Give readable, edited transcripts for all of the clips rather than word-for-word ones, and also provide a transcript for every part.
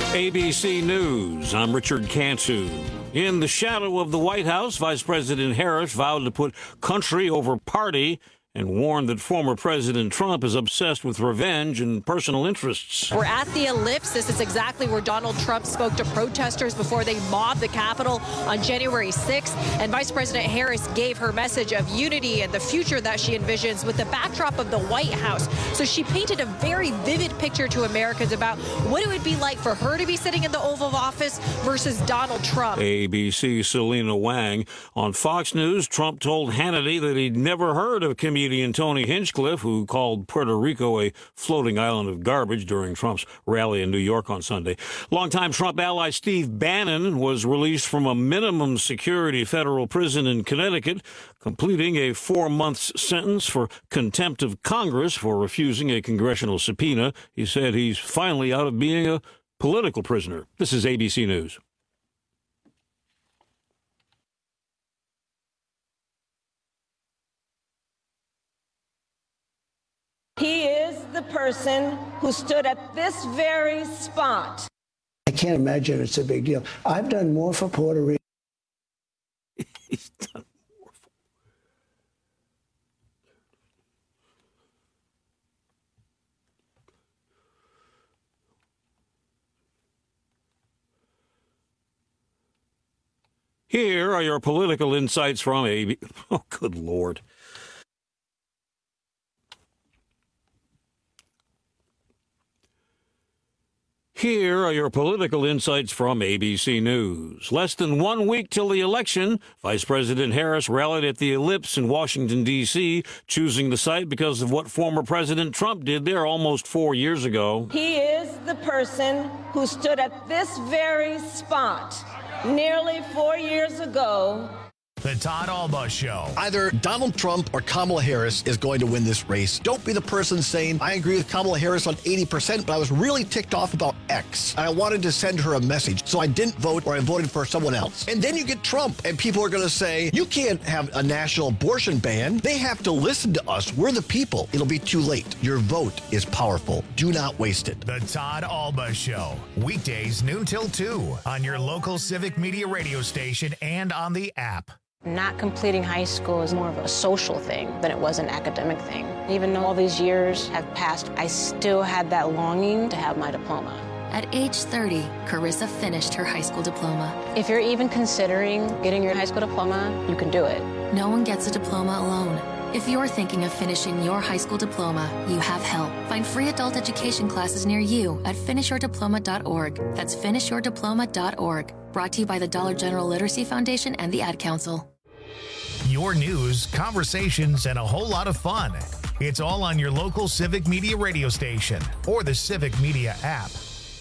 ABC News, I'm Richard Cantu. In the shadow of the White House, Vice President Harris vowed to put country over party and warned that former President Trump is obsessed with revenge and personal interests. We're at the Ellipse. This is exactly where Donald Trump spoke to protesters before they mobbed the Capitol on January 6th. And Vice President Harris gave her message of unity and the future that she envisions with the backdrop of the White House. So she painted a very vivid picture to Americans about what it would be like for her to be sitting in the Oval Office versus Donald Trump. ABC Selena Wang. On Fox News, Trump told Hannity that he'd never heard of comedian Tony Hinchcliffe, who called Puerto Rico a floating island of garbage during Trump's rally in New York on Sunday. Longtime Trump ally Steve Bannon was released from a minimum security federal prison in Connecticut, completing a 4-month sentence for contempt of Congress for refusing a congressional subpoena. He said he's finally out of being a political prisoner. This is ABC News. He is the person who stood at this very spot. I can't imagine it's a big deal. I've done more for Puerto Rico. He's done more for... Here are your political insights from ABC. Oh, good Lord. Here are your political insights from ABC News. Less than 1 week till the election, Vice President Harris rallied at the Ellipse in Washington, D.C., choosing the site because of what former President Trump did there almost 4 years ago. He is the person who stood at this very spot nearly 4 years ago. The Todd Alba Show. Either Donald Trump or Kamala Harris is going to win this race. Don't be the person saying, I agree with Kamala Harris on 80%, but I was really ticked off about X. And I wanted to send her a message, so I didn't vote or I voted for someone else. And then you get Trump, and people are going to say, you can't have a national abortion ban. They have to listen to us. We're the people. It'll be too late. Your vote is powerful. Do not waste it. The Todd Alba Show. Weekdays noon till 2 on your local Civic Media radio station and on the app. Not completing high school is more of a social thing than it was an academic thing. Even though all these years have passed, I still had that longing to have my diploma. At age 30, Carissa finished her high school diploma. If you're even considering getting your high school diploma, you can do it. No one gets a diploma alone. If you're thinking of finishing your high school diploma, you have help. Find free adult education classes near you at finishyourdiploma.org. That's finishyourdiploma.org. Brought to you by the Dollar General Literacy Foundation and the Ad Council. Your news, conversations, and a whole lot of fun. It's all on your local Civic Media radio station or the Civic Media app.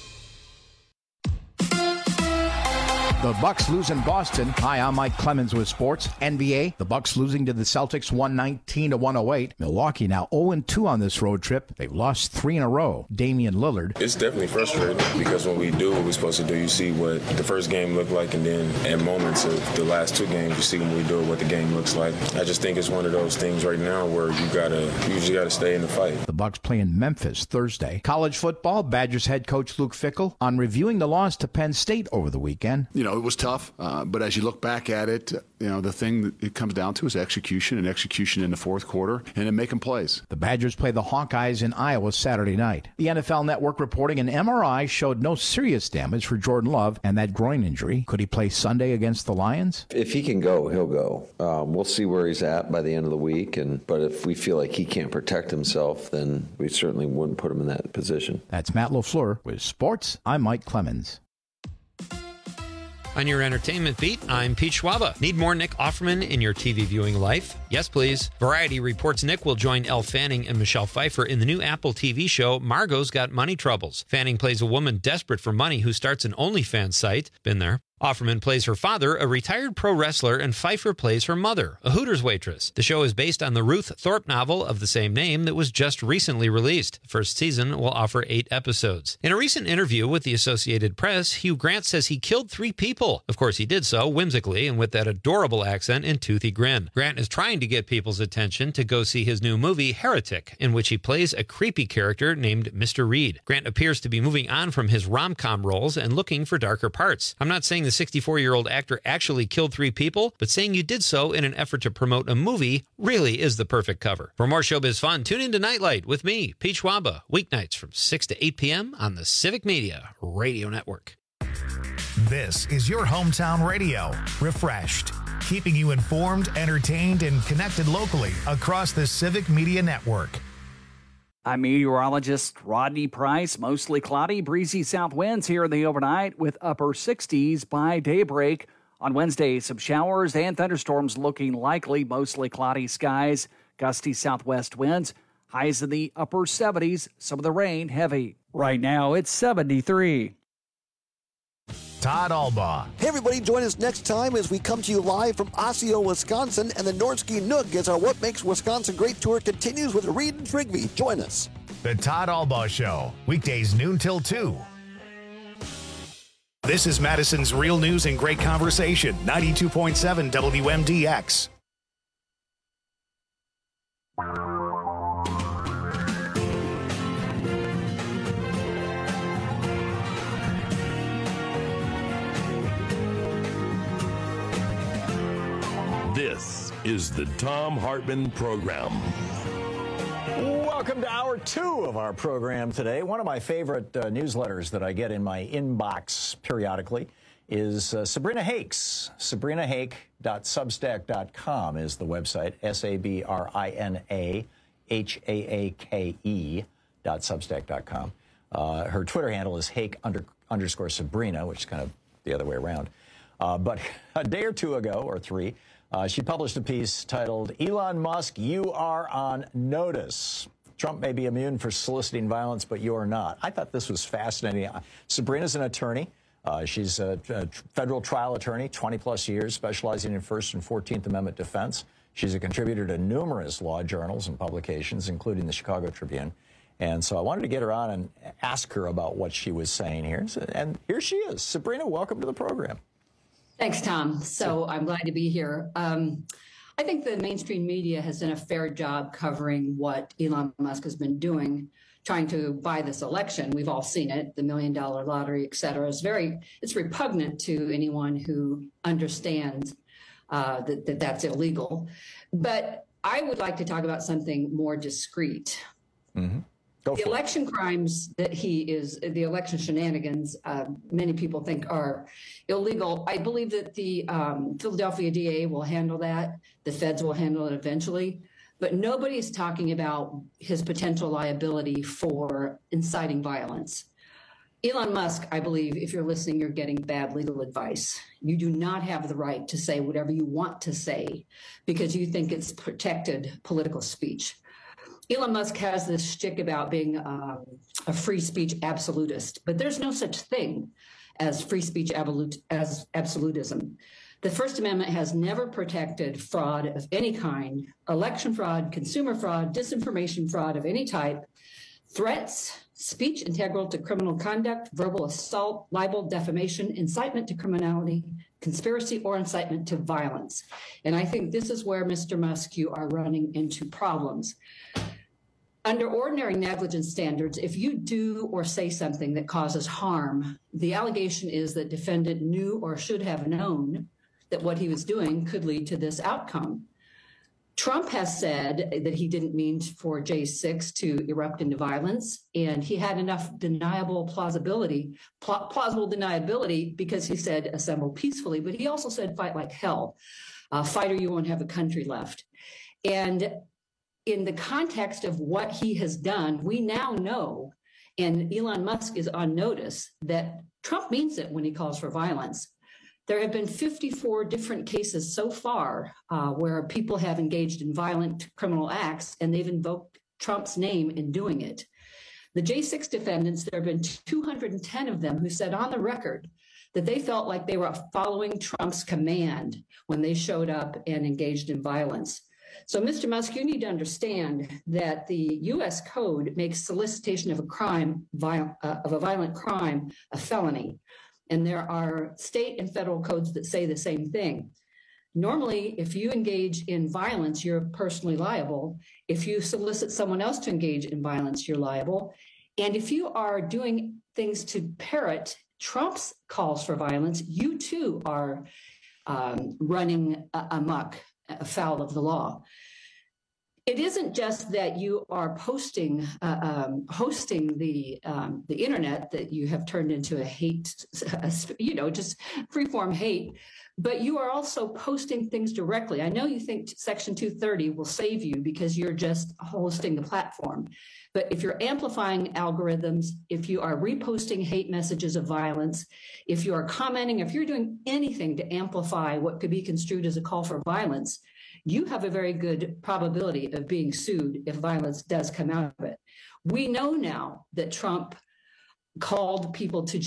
The Bucks lose in Boston. Hi, I'm Mike Clemens with sports. NBA, the Bucks losing to the Celtics 119-108. Milwaukee now 0-2 on this road trip. They've lost 3 in a row. Damian Lillard. It's definitely frustrating because when we do what we're supposed to do, you see what the first game looked like, and then at moments of the last 2 games, you see when we do it, what the game looks like. I just think it's one of those things right now where you just gotta stay in the fight. The Bucks play in Memphis Thursday. College football, Badgers head coach Luke Fickell on reviewing the loss to Penn State over the weekend. It was tough, but as you look back at it, the thing that it comes down to is execution in the fourth quarter and then making plays. The Badgers play the Hawkeyes in Iowa Saturday night. The NFL Network reporting an MRI showed no serious damage for Jordan Love and that groin injury. Could he play Sunday against the Lions? If he can go, he'll go. We'll see where he's at by the end of the week. But if we feel like he can't protect himself, then we certainly wouldn't put him in that position. That's Matt LaFleur with sports. I'm Mike Clemens. On your entertainment beat, I'm Pete Schwaba. Need more Nick Offerman in your TV viewing life? Yes, please. Variety reports Nick will join Elle Fanning and Michelle Pfeiffer in the new Apple TV show Margot's Got Money Troubles. Fanning plays a woman desperate for money who starts an OnlyFans site. Been there. Offerman plays her father, a retired pro wrestler, and Pfeiffer plays her mother, a Hooters waitress. The show is based on the Ruth Thorpe novel of the same name that was just recently released. The first season will offer 8 episodes. In a recent interview with the Associated Press, Hugh Grant says he killed 3 people. Of course, he did so whimsically and with that adorable accent and toothy grin. Grant is trying to get people's attention to go see his new movie, Heretic, in which he plays a creepy character named Mr. Reed. Grant appears to be moving on from his rom-com roles and looking for darker parts. I'm not saying the 64-year-old actor actually killed 3 people, but saying you did so in an effort to promote a movie really is the perfect cover. For more showbiz fun, tune into Nightlight with me, Pete Schwaba, weeknights from 6 to 8 p.m. on the Civic Media Radio Network. This is your hometown radio, refreshed, keeping you informed, entertained, and connected locally across the Civic Media Network. I'm meteorologist Rodney Price. Mostly cloudy, breezy south winds here in the overnight with upper 60s by daybreak. On Wednesday, some showers and thunderstorms looking likely. Mostly cloudy skies, gusty southwest winds. Highs in the upper 70s, some of the rain heavy. Right now, it's 73. Todd Albaugh. Hey, everybody, join us next time as we come to you live from Osseo, Wisconsin, and the Nordsky Nook as our What Makes Wisconsin Great tour continues with Reed and Trigby. Join us. The Todd Albaugh Show, weekdays noon till 2. This is Madison's Real News and Great Conversation, 92.7 WMDX. This is the Thom Hartmann Program. Welcome to Hour 2 of our program today. One of my favorite newsletters that I get in my inbox periodically is Sabrina Hakes. SabrinaHake.substack.com is the website, SabrinaHaake.substack.com. Her Twitter handle is Hake_Sabrina, which is kind of the other way around. But a day or two ago, or 3, she published a piece titled, Elon Musk, You Are on Notice. Trump may be immune for soliciting violence, but you are not. I thought this was fascinating. Sabrina's an attorney. She's a federal trial attorney, 20-plus years, specializing in First and 14th Amendment defense. She's a contributor to numerous law journals and publications, including the Chicago Tribune. And so I wanted to get her on and ask her about what she was saying here. And here she is. Sabrina, welcome to the program. Thanks, Tom. So I'm glad to be here. I think the mainstream media has done a fair job covering what Elon Musk has been doing, trying to buy this election. We've all seen it, the $1 million lottery, et cetera. It's repugnant to anyone who understands that's illegal. But I would like to talk about something more discreet. Mm-hmm. The election crimes the election shenanigans, many people think are illegal. I believe that the Philadelphia DA will handle that. The feds will handle it eventually. But nobody is talking about his potential liability for inciting violence. Elon Musk, I believe, if you're listening, you're getting bad legal advice. You do not have the right to say whatever you want to say because you think it's protected political speech. Elon Musk has this shtick about being a free speech absolutist, but there's no such thing as free speech absolutism. The First Amendment has never protected fraud of any kind, election fraud, consumer fraud, disinformation fraud of any type, threats, speech integral to criminal conduct, verbal assault, libel, defamation, incitement to criminality, conspiracy, or incitement to violence. And I think this is where, Mr. Musk, you are running into problems. Under ordinary negligence standards, if you do or say something that causes harm, the allegation is that defendant knew or should have known that what he was doing could lead to this outcome. Trump has said that he didn't mean for J6 to erupt into violence, and he had enough plausible deniability because he said assemble peacefully, but he also said fight like hell. Fight or you won't have a country left. And in the context of what he has done, we now know, and Elon Musk is on notice, that Trump means it when he calls for violence. There have been 54 different cases so far where people have engaged in violent criminal acts, and they've invoked Trump's name in doing it. The J6 defendants, there have been 210 of them who said on the record that they felt like they were following Trump's command when they showed up and engaged in violence. So, Mr. Musk, you need to understand that the U.S. Code makes solicitation of a crime, of a violent crime, a felony. And there are state and federal codes that say the same thing. Normally, if you engage in violence, you're personally liable. If you solicit someone else to engage in violence, you're liable. And if you are doing things to parrot Trump's calls for violence, you too are running amok, afoul of the law. It isn't just that you are hosting the internet that you have turned into a hate, just freeform hate, but you are also posting things directly. I know you think Section 230 will save you because you're just hosting the platform, but if you're amplifying algorithms, if you are reposting hate messages of violence, if you are commenting, if you're doing anything to amplify what could be construed as a call for violence, you have a very good probability of being sued if violence does come out of it. We know now that Trump called people to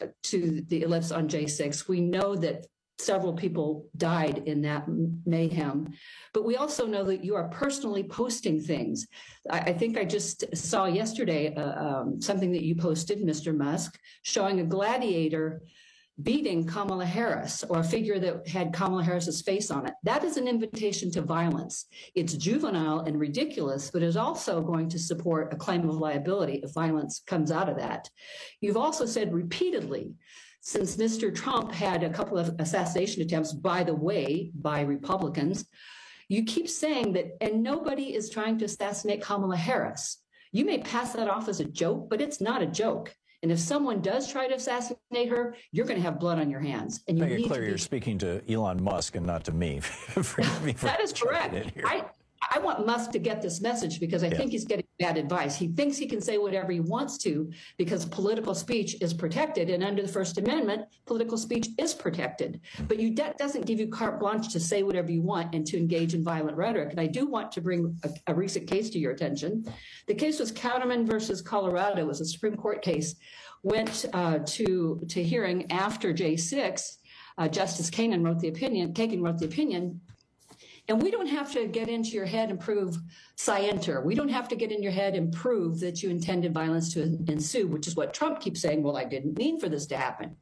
the ellipse on J6. We know that several people died in that mayhem, but we also know that you are personally posting things. I think I just saw yesterday something that you posted, Mr. Musk, showing a gladiator beating Kamala Harris, or a figure that had Kamala Harris's face on it. That is an invitation to violence. It's juvenile and ridiculous, but is also going to support a claim of liability if violence comes out of that. You've also said repeatedly, since Mr. Trump had a couple of assassination attempts, by the way, by Republicans, you keep saying that, and nobody is trying to assassinate Kamala Harris. You may pass that off as a joke, but it's not a joke. And if someone does try to assassinate her, you're going to have blood on your hands. And Make it clear you're speaking to Elon Musk and not to me. That is correct. I want Musk to get this message because I think he's getting bad advice. He thinks he can say whatever he wants to because political speech is protected. And under the First Amendment, political speech is protected. But that doesn't give you carte blanche to say whatever you want and to engage in violent rhetoric. And I do want to bring a recent case to your attention. The case was Counterman versus Colorado. It was a Supreme Court case. Went to hearing after J6. Justice Kagan wrote the opinion. And we don't have to get into your head and prove scienter. We don't have to get in your head and prove that you intended violence to ensue, which is what Trump keeps saying, well, I didn't mean for this to happen.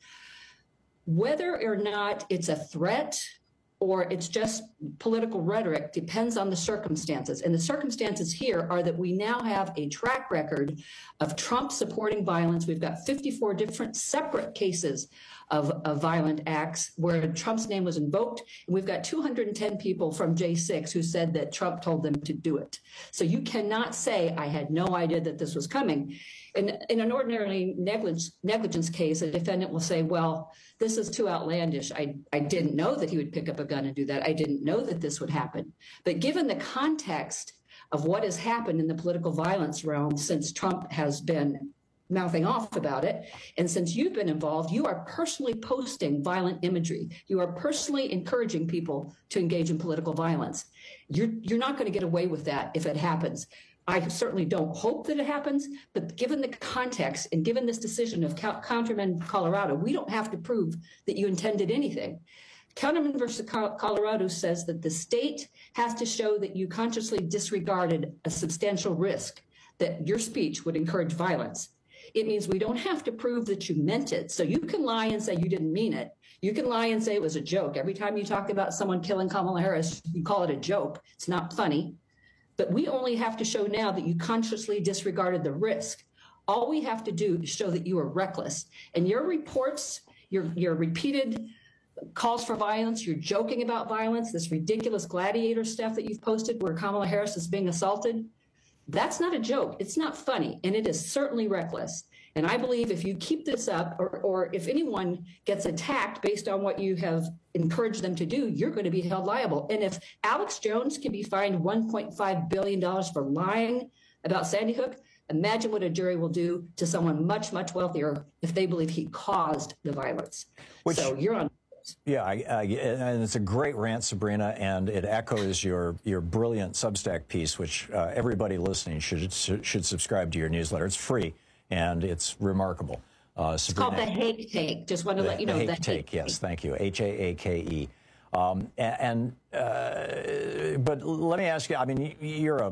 Whether or not it's a threat or it's just political rhetoric depends on the circumstances. And the circumstances here are that we now have a track record of Trump supporting violence. We've got 54 different separate cases of violent acts where Trump's name was invoked. And we've got 210 people from J6 who said that Trump told them to do it. So you cannot say, I had no idea that this was coming. In an ordinary negligence case, a defendant will say, well, this is too outlandish. I didn't know that he would pick up a gun and do that. I didn't know that this would happen. But given the context of what has happened in the political violence realm since Trump has been mouthing off about it, and since you've been involved, you are personally posting violent imagery. You are personally encouraging people to engage in political violence. You're not going to get away with that if it happens. I certainly don't hope that it happens, but given the context and given this decision of Counterman, Colorado, we don't have to prove that you intended anything. Counterman versus Colorado says that the state has to show that you consciously disregarded a substantial risk that your speech would encourage violence. It means we don't have to prove that you meant it. So you can lie and say you didn't mean it. You can lie and say it was a joke. Every time you talk about someone killing Kamala Harris, you call it a joke. It's not funny. But we only have to show now that you consciously disregarded the risk. All we have to do is show that you are reckless. And your reports, your repeated calls for violence, you're joking about violence, this ridiculous gladiator stuff that you've posted where Kamala Harris is being assaulted, that's not a joke. It's not funny. And it is certainly reckless. And I believe if you keep this up, or if anyone gets attacked based on what you have encouraged them to do, you're going to be held liable. And if Alex Jones can be fined $1.5 billion for lying about Sandy Hook, imagine what a jury will do to someone much, much wealthier if they believe he caused the violence. So you're on. Yeah, and it's a great rant, Sabrina, and it echoes your brilliant Substack piece, which everybody listening should subscribe to your newsletter. It's free, and it's remarkable. Sabrina, called the Hake Take. Just want to let you know. The Hake Take, yes, thank you. Haake. But let me ask you. I mean, you're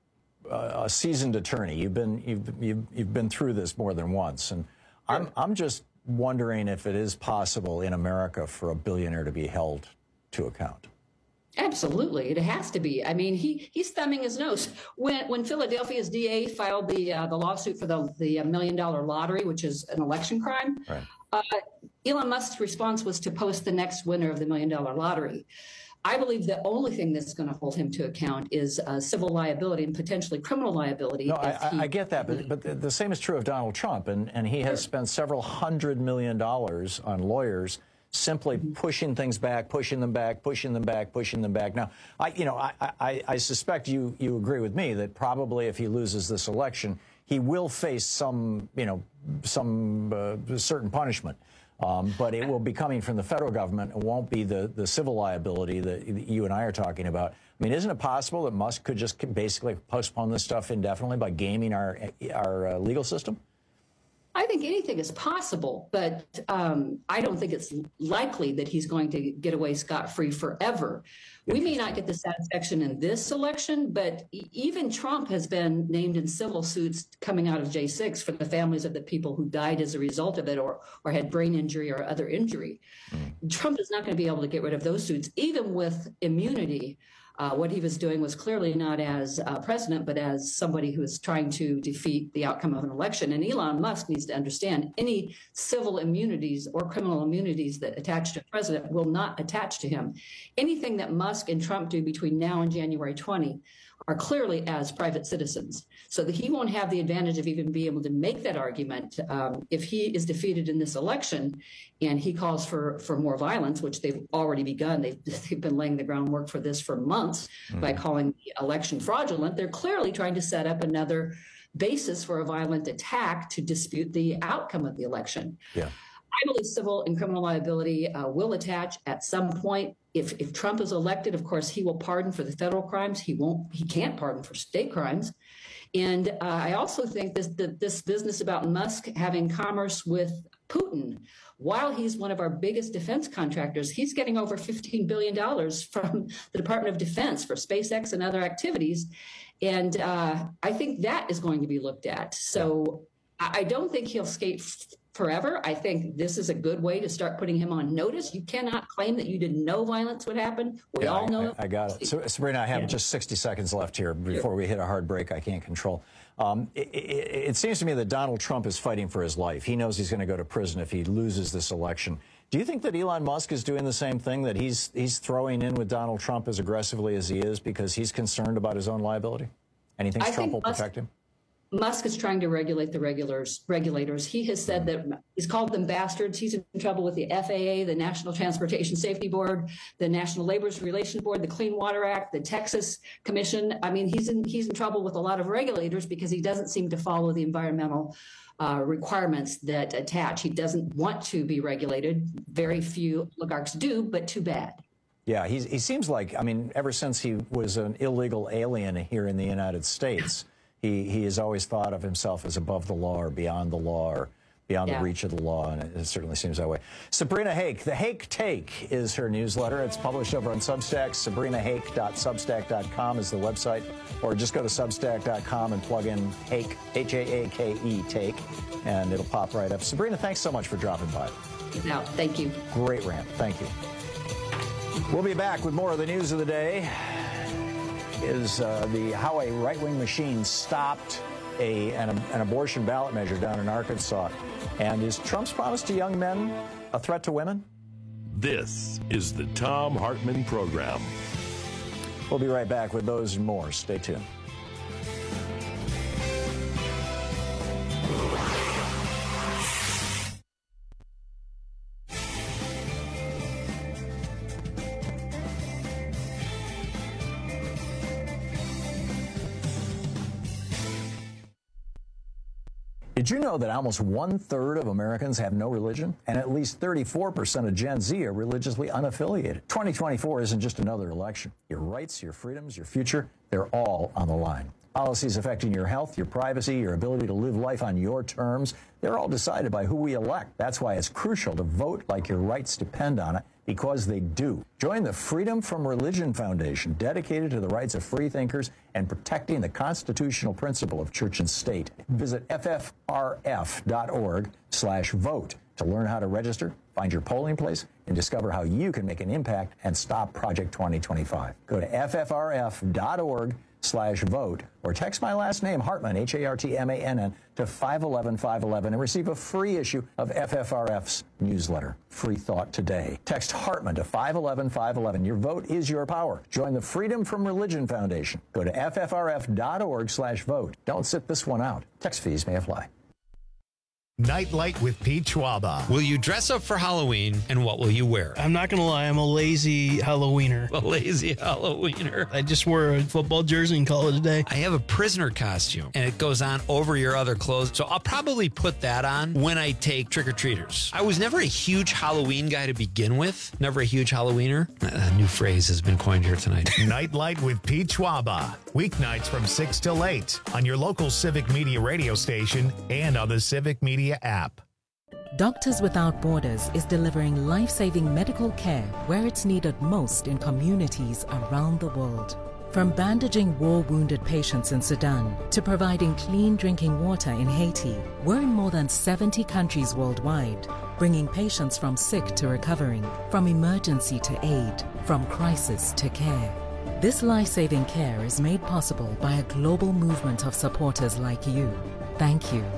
a seasoned attorney. You've been through this more than once, and I'm just wondering if it is possible in America for a billionaire to be held to account. Absolutely, it has to be. I mean, he's thumbing his nose. When Philadelphia's DA filed the lawsuit for the $1 million lottery, which is an election crime, right. Elon Musk's response was to post the next winner of the $1 million lottery. I believe the only thing that's going to hold him to account is civil liability and potentially criminal liability. No, I get that, but the same is true of Donald Trump, and he has spent several $100 million on lawyers simply pushing things back, pushing them back. Now, I suspect you agree with me that probably if he loses this election, he will face some certain punishment. But it will be coming from the federal government. It won't be the civil liability that you and I are talking about. I mean, isn't it possible that Musk could just basically postpone this stuff indefinitely by gaming our legal system? I think anything is possible, but I don't think it's likely that he's going to get away scot-free forever. We may not get the satisfaction in this election, but even Trump has been named in civil suits coming out of J6 for the families of the people who died as a result of it or had brain injury or other injury. Trump is not going to be able to get rid of those suits, even with immunity. What he was doing was clearly not as president, but as somebody who is trying to defeat the outcome of an election. And Elon Musk needs to understand any civil immunities or criminal immunities that attach to a president will not attach to him. Anything that Musk and Trump do between now and January 20 are clearly as private citizens, so that he won't have the advantage of even being able to make that argument if he is defeated in this election and he calls for more violence, which they've already begun. They've been laying the groundwork for this for months by calling the election fraudulent. They're clearly trying to set up another basis for a violent attack to dispute the outcome of the election. Yeah. I believe civil and criminal liability will attach at some point. If Trump is elected, of course, he will pardon for the federal crimes. He can't pardon for state crimes. And I also think this business about Musk having commerce with Putin, while he's one of our biggest defense contractors, he's getting over $15 billion from the Department of Defense for SpaceX and other activities. And I think that is going to be looked at. So I don't think he'll skate forever. I think this is a good way to start putting him on notice. You cannot claim that you didn't know violence would happen. We all know. I got it. So, Sabrina, I have just 60 seconds left here before we hit a hard break I can't control. It seems to me that Donald Trump is fighting for his life. He knows he's going to go to prison if he loses this election. Do you think that Elon Musk is doing the same thing, that he's throwing in with Donald Trump as aggressively as he is because he's concerned about his own liability? And he thinks Trump will protect him? Musk is trying to regulate the regulators. He has said that he's called them bastards. He's in trouble with the FAA, the National Transportation Safety Board, the National Labor Relations Board, the Clean Water Act, the Texas Commission. I mean, he's in trouble with a lot of regulators because he doesn't seem to follow the environmental requirements that attach. He doesn't want to be regulated. Very few oligarchs do, but too bad. Yeah, he seems like, I mean, ever since he was an illegal alien here in the United States, he has always thought of himself as above the law or beyond the law or beyond the reach of the law, and it certainly seems that way. Sabrina Hake, the Hake Take is her newsletter. It's published over on Substack. SabrinaHake.substack.com is the website, or just go to Substack.com and plug in Hake, H-A-A-K-E, Take, and it'll pop right up. Sabrina, thanks so much for dropping by. No, thank you. Great rant. Thank you. We'll be back with more of the news of the day. Is how a right-wing machine stopped an abortion ballot measure down in Arkansas. And is Trump's promise to young men a threat to women? This is the Thom Hartmann Program. We'll be right back with those and more. Stay tuned. Did you know that almost 1/3 of Americans have no religion? And at least 34% of Gen Z are religiously unaffiliated. 2024 isn't just another election. Your rights, your freedoms, your future, they're all on the line. Policies affecting your health, your privacy, your ability to live life on your terms, they're all decided by who we elect. That's why it's crucial to vote like your rights depend on it, because they do. Join the Freedom from Religion Foundation, dedicated to the rights of free thinkers and protecting the constitutional principle of church and state. Visit ffrf.org/vote to learn how to register, find your polling place, and discover how you can make an impact and stop Project 2025. Go to ffrf.org/vote or text my last name, Hartman, Hartmann, to 511-511 and receive a free issue of FFRF's newsletter, Free Thought Today. Text Hartman to 511-511. Your vote is your power. Join the Freedom from Religion Foundation. Go to ffrf.org/vote. Don't sit this one out. Text fees may apply. Nightlight with Pete Schwaba. Will you dress up for Halloween, and what will you wear? I'm not going to lie, I'm a lazy Halloweener. A lazy Halloweener. I just wore a football jersey and call it a day. I have a prisoner costume, and it goes on over your other clothes, so I'll probably put that on when I take trick-or-treaters. I was never a huge Halloween guy to begin with. Never a huge Halloweener. A new phrase has been coined here tonight. Nightlight with Pete Schwaba. Weeknights from 6 till 8 on your local Civic Media radio station and on the Civic Media app. Doctors Without Borders is delivering life-saving medical care where it's needed most in communities around the world. From bandaging war-wounded patients in Sudan to providing clean drinking water in Haiti, we're in more than 70 countries worldwide, bringing patients from sick to recovering, from emergency to aid, from crisis to care. This life-saving care is made possible by a global movement of supporters like you. Thank you.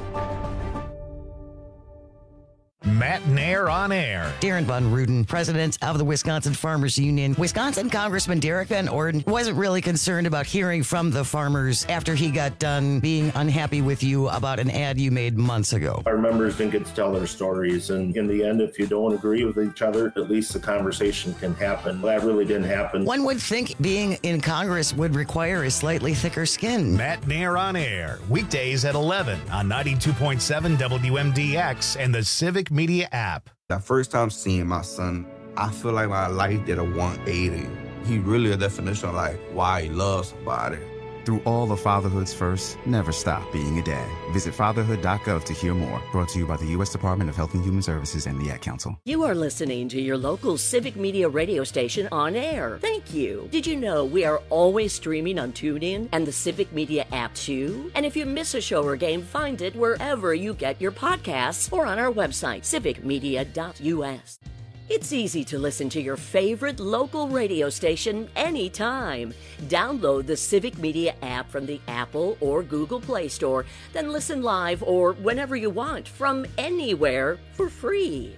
Matt Nair on air. Darren Von Ruden, president of the Wisconsin Farmers Union. Wisconsin Congressman Derek Van Orden wasn't really concerned about hearing from the farmers after he got done being unhappy with you about an ad you made months ago. Our members didn't get to tell their stories, and in the end, if you don't agree with each other, at least the conversation can happen. That really didn't happen. One would think being in Congress would require a slightly thicker skin. Matt Nair on air, weekdays at 11 on 92.7 WMDX and the Civic Media app. The first time seeing my son, I feel like my life did a 180. He really a definition of like why he loves somebody. Through all the fatherhood's first, never stop being a dad. Visit fatherhood.gov to hear more. Brought to you by the U.S. Department of Health and Human Services and the Ad Council. You are listening to your local Civic Media radio station on air. Thank you. Did you know we are always streaming on TuneIn and the Civic Media app too? And if you miss a show or game, find it wherever you get your podcasts or on our website, civicmedia.us. It's easy to listen to your favorite local radio station anytime. Download the Civic Media app from the Apple or Google Play Store, then listen live or whenever you want from anywhere for free.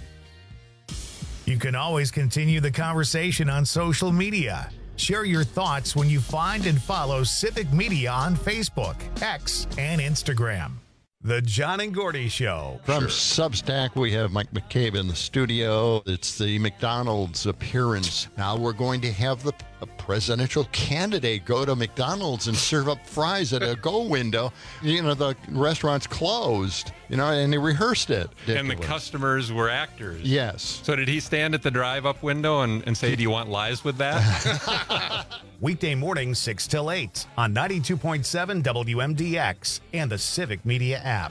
You can always continue the conversation on social media. Share your thoughts when you find and follow Civic Media on Facebook, X, and Instagram. The John and Gordy Show. From Substack, we have Mike McCabe in the studio. It's the McDonald's appearance. Now we're going to have the presidential candidate go to McDonald's and serve up fries at a go window. You know, the restaurant's closed, you know, and they rehearsed it. And the customers were actors. Yes. So did he stand at the drive-up window and say, do you want lies with that? Weekday mornings, 6 till 8 on 92.7 WMDX and the Civic Media app.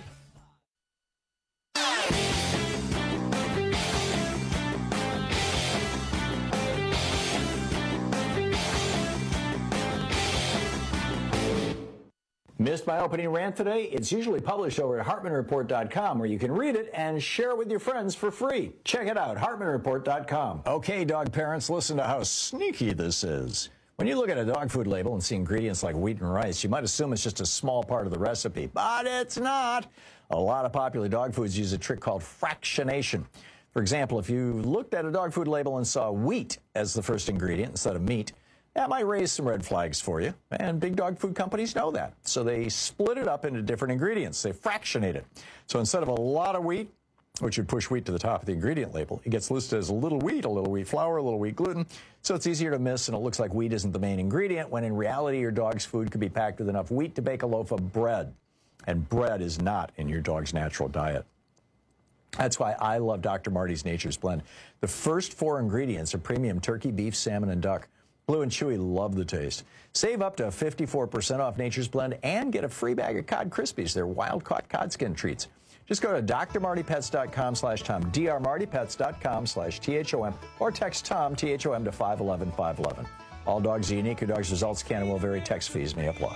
Missed my opening rant today? It's usually published over at HartmanReport.com, where you can read it and share it with your friends for free. Check it out, HartmanReport.com. Okay, dog parents, listen to how sneaky this is. When you look at a dog food label and see ingredients like wheat and rice, you might assume it's just a small part of the recipe, but it's not. A lot of popular dog foods use a trick called fractionation. For example, if you looked at a dog food label and saw wheat as the first ingredient instead of meat, that might raise some red flags for you, and big dog food companies know that. So they split it up into different ingredients. They fractionate it. So instead of a lot of wheat, which would push wheat to the top of the ingredient label, it gets listed as a little wheat flour, a little wheat gluten. So it's easier to miss, and it looks like wheat isn't the main ingredient, when in reality your dog's food could be packed with enough wheat to bake a loaf of bread. And bread is not in your dog's natural diet. That's why I love Dr. Marty's Nature's Blend. The first 4 ingredients are premium turkey, beef, salmon, and duck. Blue and Chewy love the taste. Save up to 54% off Nature's Blend and get a free bag of Cod Krispies. They're wild-caught cod skin treats. Just go to drmartypets.com/Tom, drmartypets.com/THOM, or text Tom, THOM, to 511-511. All dogs are unique. Your dog's results can and will vary. Text fees may apply.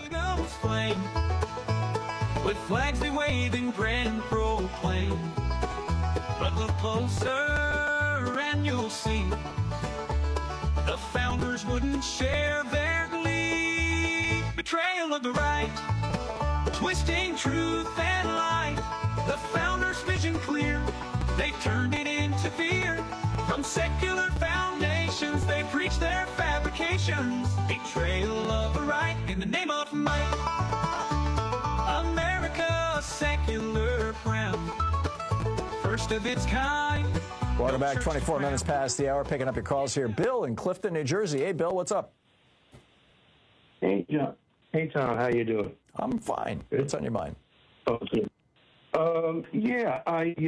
With flags they wave and grand proclaim. But look closer and you'll see the founders wouldn't share their glee. Betrayal of the right, twisting truth and light. The founders' vision clear, they turned it into fear. From secular foundations, they preach their fabrications. Betrayal of the right in the name of might. America, secular crown, first of its kind. Welcome back. 24 minutes past the hour. Picking up your calls here. Bill in Clifton, New Jersey. Hey, Bill, what's up? Hey, John. Hey, Tom. How you doing? I'm fine. Good. What's on your mind? Okay. Yeah,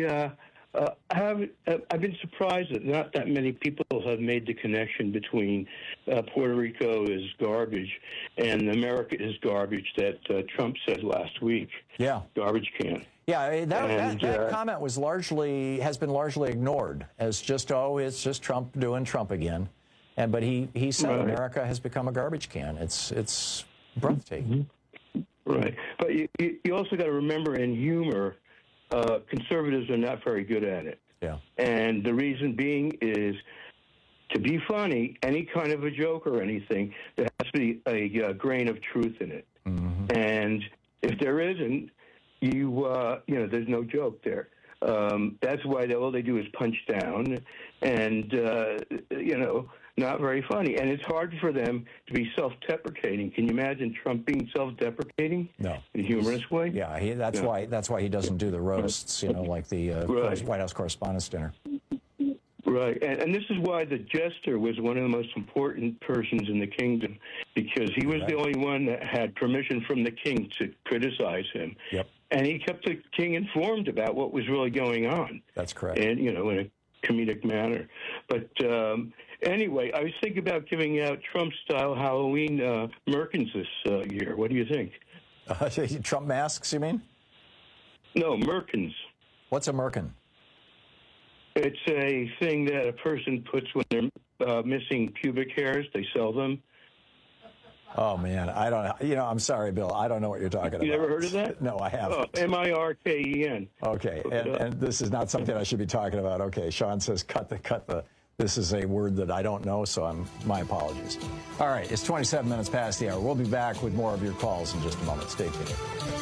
I've been surprised that not that many people have made the connection between Puerto Rico is garbage and America is garbage that Trump said last week. Yeah. Garbage can. Yeah, that comment has been largely ignored as just, it's just Trump doing Trump again. But he said right. America has become a garbage can. It's breathtaking. Mm-hmm. Right. But you also got to remember, in humor, conservatives are not very good at it. Yeah. And the reason being is, to be funny, any kind of a joke or anything, there has to be a grain of truth in it. Mm-hmm. And if there isn't, there's no joke there. That's why all they do is punch down and, not very funny. And it's hard for them to be self-deprecating. Can you imagine Trump being self-deprecating? No. In a humorous way? Yeah, that's why he doesn't do the roasts, like the right. White House Correspondents' Dinner. Right. And this is why the jester was one of the most important persons in the kingdom, because he was the only one that had permission from the king to criticize him. Yep. And he kept the king informed about what was really going on. That's correct. And, in a comedic manner. But anyway, I was thinking about giving out Trump-style Halloween merkins this year. What do you think? Trump masks, you mean? No, merkins. What's a merkin? It's a thing that a person puts when they're missing pubic hairs. They sell them. Oh, man. I don't know. I'm sorry, Bill. I don't know what you're talking about. You ever heard of that? No, I haven't. Mirken. Okay. And this is not something I should be talking about. Okay. Sean says cut the. This is a word that I don't know, so my apologies. All right. It's 27 minutes past the hour. We'll be back with more of your calls in just a moment. Stay tuned.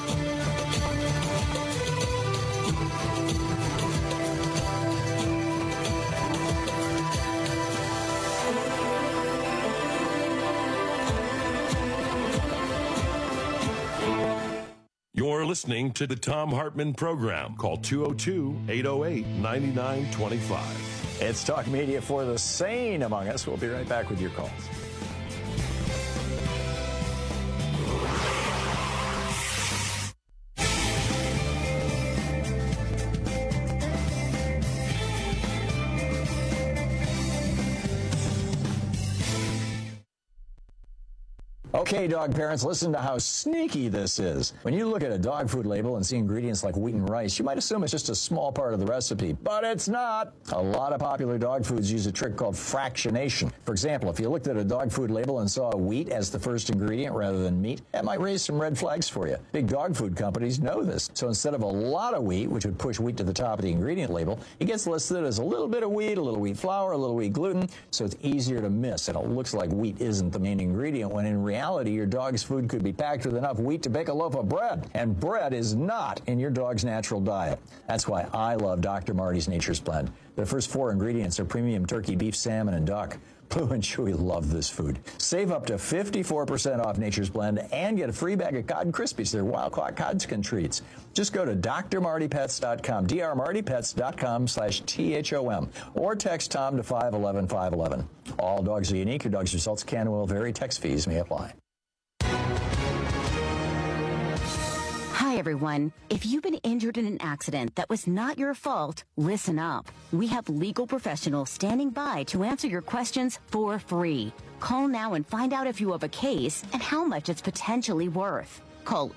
You're listening to the Thom Hartmann Program. Call 202-808-9925. It's Talk Media for the sane among us. We'll be right back with your calls. Okay, dog parents, listen to how sneaky this is. When you look at a dog food label and see ingredients like wheat and rice, you might assume it's just a small part of the recipe, but it's not. A lot of popular dog foods use a trick called fractionation. For example, if you looked at a dog food label and saw wheat as the first ingredient rather than meat, that might raise some red flags for you. Big dog food companies know this. So instead of a lot of wheat, which would push wheat to the top of the ingredient label, it gets listed as a little bit of wheat, a little wheat flour, a little wheat gluten, so it's easier to miss. And it looks like wheat isn't the main ingredient, when in reality, your dog's food could be packed with enough wheat to bake a loaf of bread. And bread is not in your dog's natural diet. That's why I love Dr. Marty's Nature's Blend. The first 4 ingredients are premium turkey, beef, salmon, and duck. Blue and Chewy love this food. Save up to 54% off Nature's Blend and get a free bag of Cod Krispies. They're wild-caught cod skin treats. Just go to drmartypets.com, drmartypets.com/THOM, or text Tom to 511-511. All dogs are unique. Your dog's results can and will vary. Text fees may apply. Hi, everyone. If you've been injured in an accident that was not your fault, listen up. We have legal professionals standing by to answer your questions for free. Call now and find out if you have a case and how much it's potentially worth. Call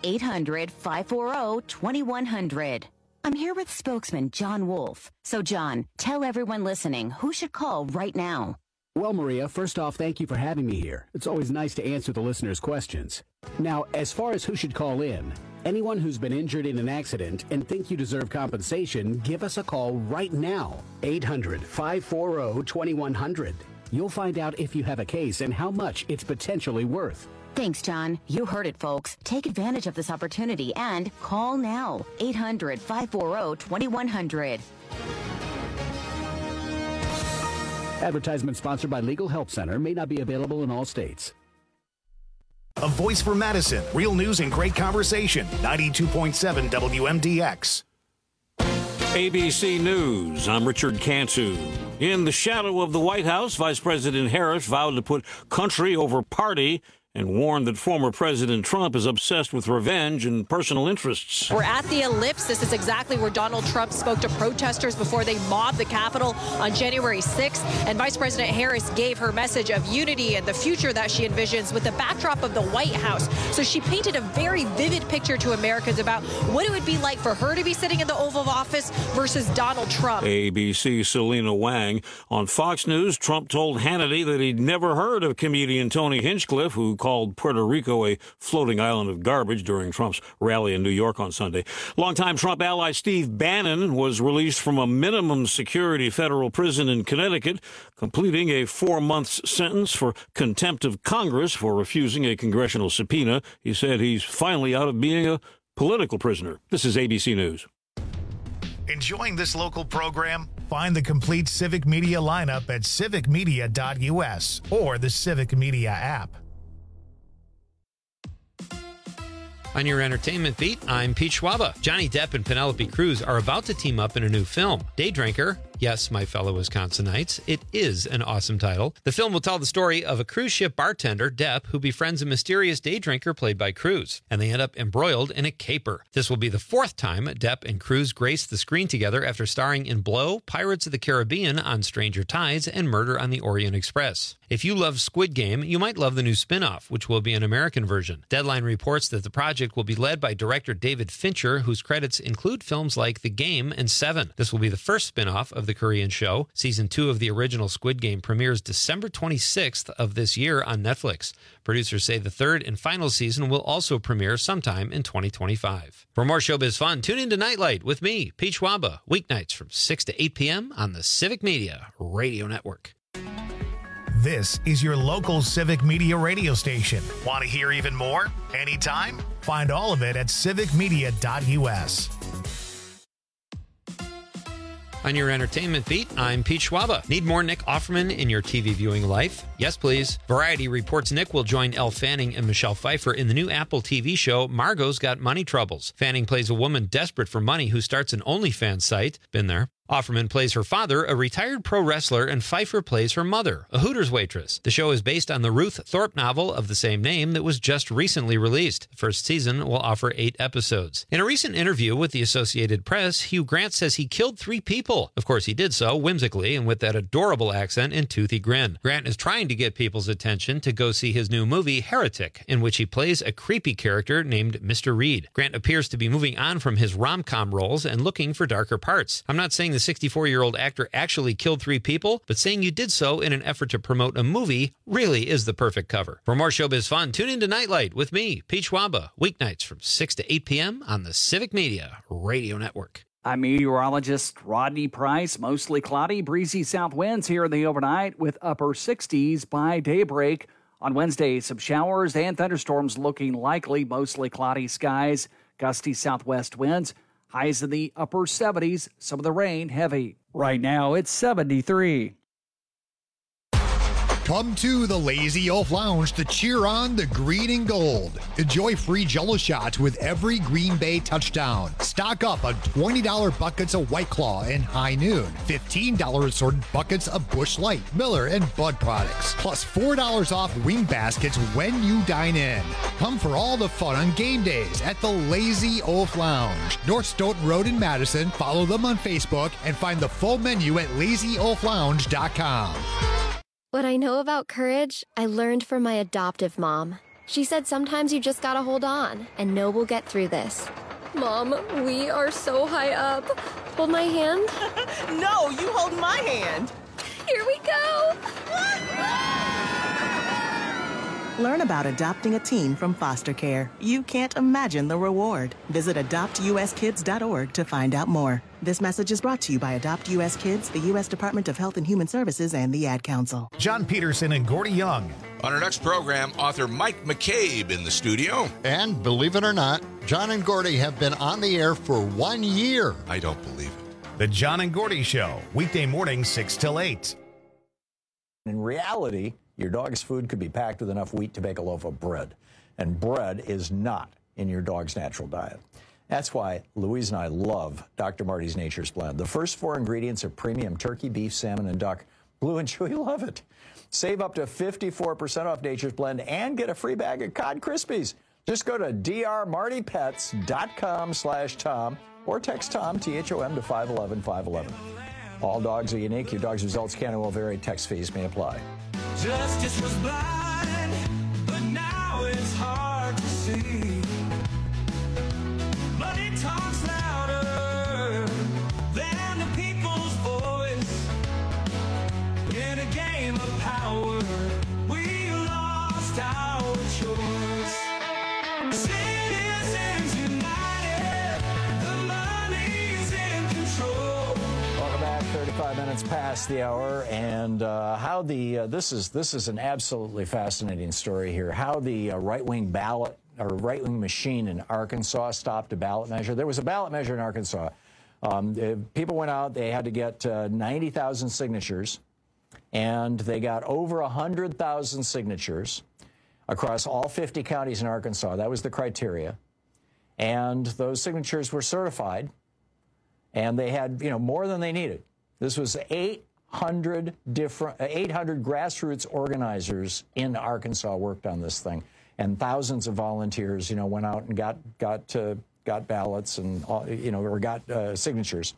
800-540-2100. I'm here with spokesman John Wolf. So, John, tell everyone listening who should call right now. Well, Maria, first off, thank you for having me here. It's always nice to answer the listeners' questions. Now, as far as who should call in, anyone who's been injured in an accident and think you deserve compensation, give us a call right now. 800-540-2100. You'll find out if you have a case and how much it's potentially worth. Thanks, John. You heard it, folks. Take advantage of this opportunity and call now. 800-540-2100. Advertisement sponsored by Legal Help Center. May not be available in all states. A voice for Madison. Real news and great conversation. 92.7 WMDX. ABC News, I'm Richard Cantu. In the shadow of the White House, Vice President Harris vowed to put country over party and warned that former President Trump is obsessed with revenge and personal interests. We're at the Ellipse. This is exactly where Donald Trump spoke to protesters before they mobbed the Capitol on January 6th. And Vice President Harris gave her message of unity and the future that she envisions with the backdrop of the White House. So she painted a very vivid picture to Americans about what it would be like for her to be sitting in the Oval Office versus Donald Trump. ABC Selena Wang. On Fox News, Trump told Hannity that he'd never heard of comedian Tony Hinchcliffe, who called Puerto Rico a floating island of garbage during Trump's rally in New York on Sunday. Longtime Trump ally Steve Bannon was released from a minimum security federal prison in Connecticut, completing a 4-month sentence for contempt of Congress for refusing a congressional subpoena. He said he's finally out of being a political prisoner. This is ABC News. Enjoying this local program? Find the complete Civic Media lineup at civicmedia.us or the Civic Media app. On your entertainment beat, I'm Pete Schwaba. Johnny Depp and Penelope Cruz are about to team up in a new film, Day Drinker. Yes, my fellow Wisconsinites, it is an awesome title. The film will tell the story of a cruise ship bartender, Depp, who befriends a mysterious day drinker played by Cruz, and they end up embroiled in a caper. This will be the 4th time Depp and Cruz grace the screen together after starring in Blow, Pirates of the Caribbean, On Stranger Tides, and Murder on the Orient Express. If you love Squid Game, you might love the new spin-off, which will be an American version. Deadline reports that the project will be led by director David Fincher, whose credits include films like The Game and Seven. This will be the first spin-off of the Korean show. Season 2 of the original Squid Game premieres December 26th of this year on Netflix. Producers say the 3rd and final season will also premiere sometime in 2025. For more showbiz fun, tune in to Nightlight with me, Pete Schwaba, weeknights from 6 to 8 p.m. on the Civic Media Radio Network. This is your local Civic Media radio station. Want to hear even more? Anytime? Find all of it at civicmedia.us. On your entertainment beat, I'm Pete Schwaba. Need more Nick Offerman in your TV viewing life? Yes, please. Variety reports Nick will join Elle Fanning and Michelle Pfeiffer in the new Apple TV show Margot's Got Money Troubles. Fanning plays a woman desperate for money who starts an OnlyFans site. Been there. Offerman plays her father, a retired pro wrestler, and Pfeiffer plays her mother, a Hooters waitress. The show is based on the Ruth Thorpe novel of the same name that was just recently released. The first season will offer 8 episodes. In a recent interview with the Associated Press, Hugh Grant says he killed 3 people. Of course, he did so whimsically and with that adorable accent and toothy grin. Grant is trying to get people's attention to go see his new movie, Heretic, in which he plays a creepy character named Mr. Reed. Grant appears to be moving on from his rom-com roles and looking for darker parts. I'm not saying the 64-year-old actor actually killed 3 people, but saying you did so in an effort to promote a movie really is the perfect cover. For more showbiz fun, tune in to Nightlight with me, Pete Schwaba, weeknights from 6 to 8 p.m. on the Civic Media Radio Network. I'm meteorologist Rodney Price. Mostly cloudy, breezy south winds here in the overnight with upper 60s by daybreak. On Wednesday, some showers and thunderstorms looking likely, mostly cloudy skies, gusty southwest winds. Highs in the upper 70s, some of the rain heavy. Right now, it's 73. Come to the Lazy Oaf Lounge to cheer on the green and gold. Enjoy free Jell-O shots with every Green Bay touchdown. Stock up on $20 buckets of White Claw and High Noon. $15 assorted buckets of Busch Light, Miller, and Bud products. Plus $4 off wing baskets when you dine in. Come for all the fun on game days at the Lazy Oaf Lounge. North Stoughton Road in Madison. Follow them on Facebook and find the full menu at lazyoaflounge.com. What I know about courage, I learned from my adoptive mom. She said sometimes you just gotta hold on and know we'll get through this. Mom, we are so high up. Hold my hand. No, you hold my hand. Here we go. Learn about adopting a teen from foster care. You can't imagine the reward. Visit adoptuskids.org to find out more. This message is brought to you by Adopt U.S. Kids, the U.S. Department of Health and Human Services, and the Ad Council. John Peterson and Gordy Young. On our next program, author Mike McCabe in the studio. And believe it or not, John and Gordy have been on the air for 1 year. I don't believe it. The John and Gordy Show, weekday mornings 6 till 8. In reality, your dog's food could be packed with enough wheat to bake a loaf of bread. And bread is not in your dog's natural diet. That's why Louise and I love Dr. Marty's Nature's Blend. The first 4 ingredients are premium turkey, beef, salmon, and duck. Blue and Chewy love it. Save up to 54% off Nature's Blend and get a free bag of Cod Krispies. Just go to drmartypets.com/Tom or text Tom, T-H-O-M, to 511-511. All dogs are unique. Your dog's results can and will vary. Text fees may apply. Justice was blind, but now it's hard to see. Money talks louder than the people's voice. In a game of power, we lost our choice. Citizens united, the money's in control. Welcome back. 35 minutes past the hour, and how the this is an absolutely fascinating story here. How the right-wing ballot or right-wing machine in Arkansas stopped a ballot measure. There was a ballot measure in Arkansas. People went out. They had to get 90,000 signatures, and they got over 100,000 signatures across all 50 counties in Arkansas. That was the criteria, and those signatures were certified, and they had more than they needed. This was 800 grassroots organizers in Arkansas worked on this thing, and thousands of volunteers, went out and got ballots and or got signatures.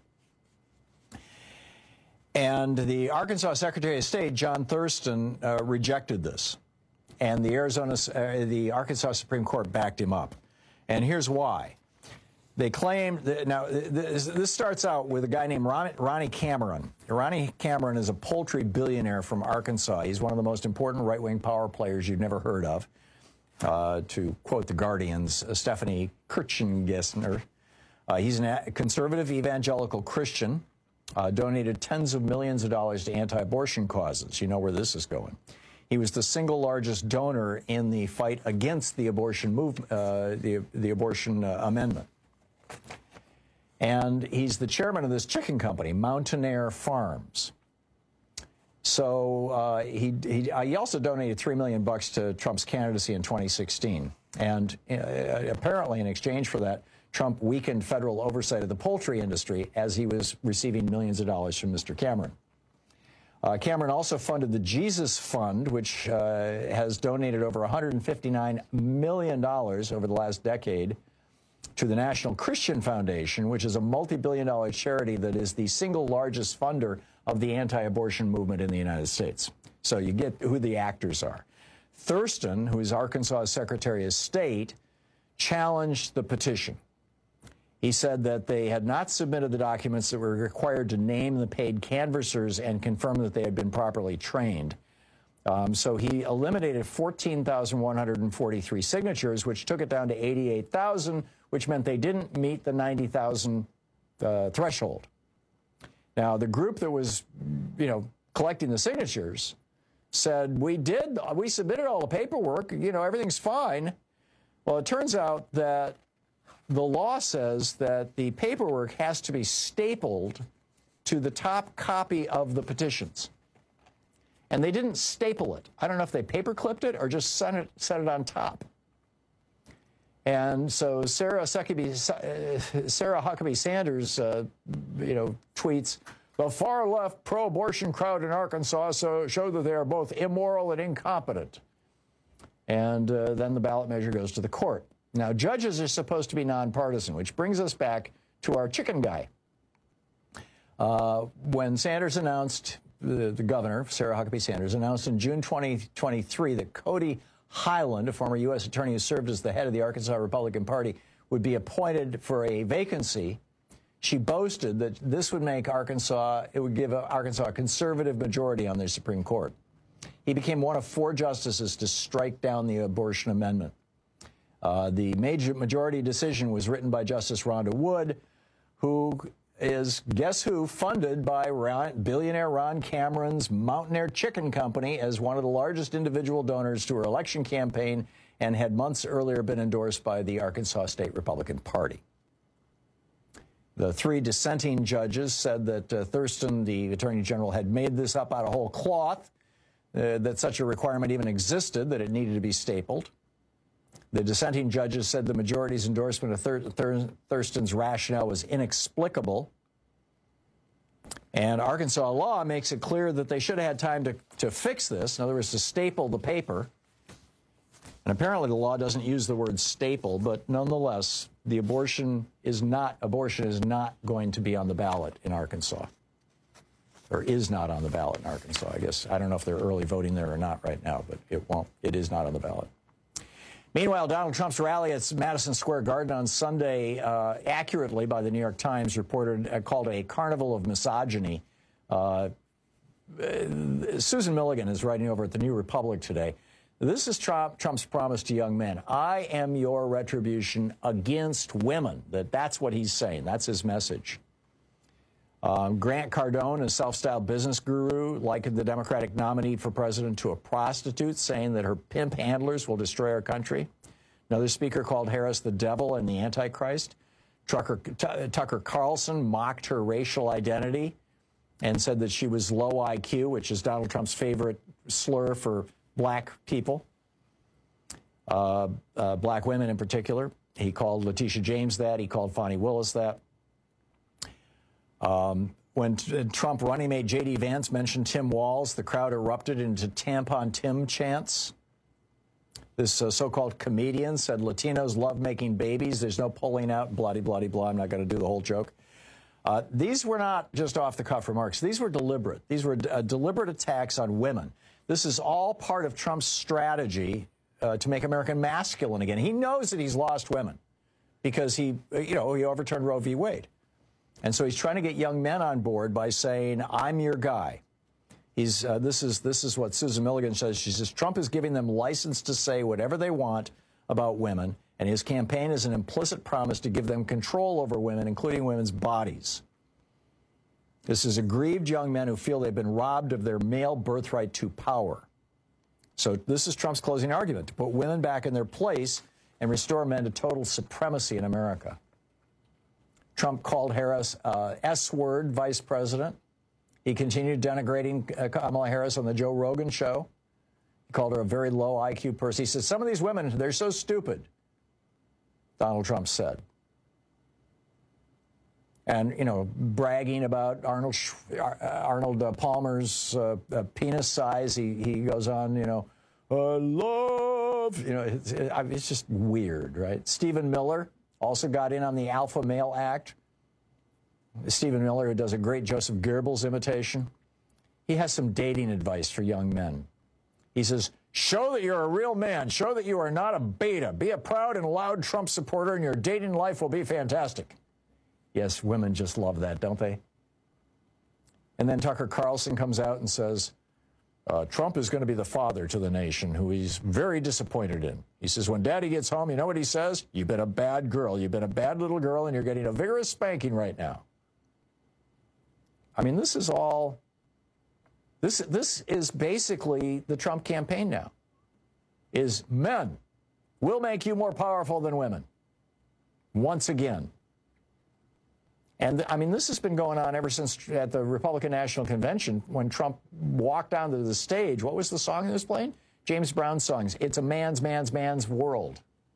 And the Arkansas Secretary of State, John Thurston, rejected this, and the Arkansas Supreme Court backed him up, and here's why. They claimed that, now, this starts out with a guy named Ronnie Cameron. Ronnie Cameron is a poultry billionaire from Arkansas. He's one of the most important right-wing power players you've never heard of. To quote the Guardian's Stephanie Kirchengessner, he's a conservative evangelical Christian, donated tens of millions of dollars to anti-abortion causes. You know where this is going. He was the single largest donor in the fight against the abortion the abortion amendment. And he's the chairman of this chicken company, Mountainair Farms. So he also donated $3 million to Trump's candidacy in 2016. And apparently in exchange for that, Trump weakened federal oversight of the poultry industry as he was receiving millions of dollars from Mr. Cameron. Cameron also funded the Jesus Fund, which has donated over $159 million over the last decade to the National Christian Foundation, which is a multi-billion-dollar charity that is the single largest funder of the anti-abortion movement in the United States. So you get who the actors are. Thurston, who is Arkansas Secretary of State, challenged the petition. He said that they had not submitted the documents that were required to name the paid canvassers and confirm that they had been properly trained. So he eliminated 14,143 signatures, which took it down to 88,000, which meant they didn't meet the 90,000 threshold. Now, the group that was, collecting the signatures said, we submitted all the paperwork, everything's fine. Well, it turns out that the law says that the paperwork has to be stapled to the top copy of the petitions. And they didn't staple it. I don't know if they paper clipped it or just set it on top. And so Sarah Huckabee Sanders, tweets, the far-left pro-abortion crowd in Arkansas showed that they are both immoral and incompetent. And then the ballot measure goes to the court. Now, judges are supposed to be nonpartisan, which brings us back to our chicken guy. When Sanders announced, the governor, Sarah Huckabee Sanders, announced in June 2023 that Cody Highland, a former U.S. attorney who served as the head of the Arkansas Republican Party, would be appointed for a vacancy, she boasted that this would make Arkansas, it would give Arkansas a conservative majority on their Supreme Court. He became one of 4 justices to strike down the abortion amendment. The majority decision was written by Justice Rhonda Wood, who is, guess who, funded by billionaire Ron Cameron's Mountain Air Chicken Company as one of the largest individual donors to her election campaign, and had months earlier been endorsed by the Arkansas State Republican Party. The 3 dissenting judges said that Thurston, the Attorney General, had made this up out of whole cloth, that such a requirement even existed, that it needed to be stapled. The dissenting judges said the majority's endorsement of Thurston's rationale was inexplicable. And Arkansas law makes it clear that they should have had time to fix this, in other words, to staple the paper. And apparently the law doesn't use the word staple, but nonetheless, the abortion is not going to be on the ballot in Arkansas. Or is not on the ballot in Arkansas, I guess. I don't know if they're early voting there or not right now, but it is not on the ballot. Meanwhile, Donald Trump's rally at Madison Square Garden on Sunday, accurately by the New York Times, called a carnival of misogyny. Susan Milligan is writing over at the New Republic today. This is Trump's promise to young men. I am your retribution against women. That's what he's saying. That's his message. Grant Cardone, a self-styled business guru, likened the Democratic nominee for president to a prostitute, saying that her pimp handlers will destroy our country. Another speaker called Harris the devil and the Antichrist. Tucker Carlson mocked her racial identity and said that she was low IQ, which is Donald Trump's favorite slur for black people, black women in particular. He called Letitia James that. He called Fonnie Willis that. When Trump running mate J.D. Vance mentioned Tim Walz, the crowd erupted into Tampon Tim chants. This so-called comedian said Latinos love making babies. There's no pulling out, bloody, bloody, blah. I'm not going to do the whole joke. These were not just off-the-cuff remarks. These were deliberate. These were deliberate attacks on women. This is all part of Trump's strategy to make America masculine again. He knows that he's lost women because he overturned Roe v. Wade. And so he's trying to get young men on board by saying, I'm your guy. This is what Susan Milligan says. She says, Trump is giving them license to say whatever they want about women, and his campaign is an implicit promise to give them control over women, including women's bodies. This is aggrieved young men who feel they've been robbed of their male birthright to power. So this is Trump's closing argument, to put women back in their place and restore men to total supremacy in America. Trump called Harris S-word vice president. He continued denigrating Kamala Harris on the Joe Rogan show. He called her a very low IQ person. He said, some of these women, they're so stupid, Donald Trump said. And, bragging about Arnold Palmer's penis size, he goes on, I love, it's just weird, right? Stephen Miller also got in on the Alpha Male Act. Stephen Miller, who does a great Joseph Goebbels imitation, he has some dating advice for young men. He says, show that you're a real man. Show that you are not a beta. Be a proud and loud Trump supporter, and your dating life will be fantastic. Yes, women just love that, don't they? And then Tucker Carlson comes out and says, Trump is going to be the father to the nation, who he's very disappointed in. He says, when Daddy gets home, you know what he says? You've been a bad girl. You've been a bad little girl, and you're getting a vigorous spanking right now. I mean, this is all... This is basically the Trump campaign now, is men will make you more powerful than women, once again. And, I mean, this has been going on ever since at the Republican National Convention when Trump walked onto the stage. What was the song he was playing? James Brown's songs. It's a man's world.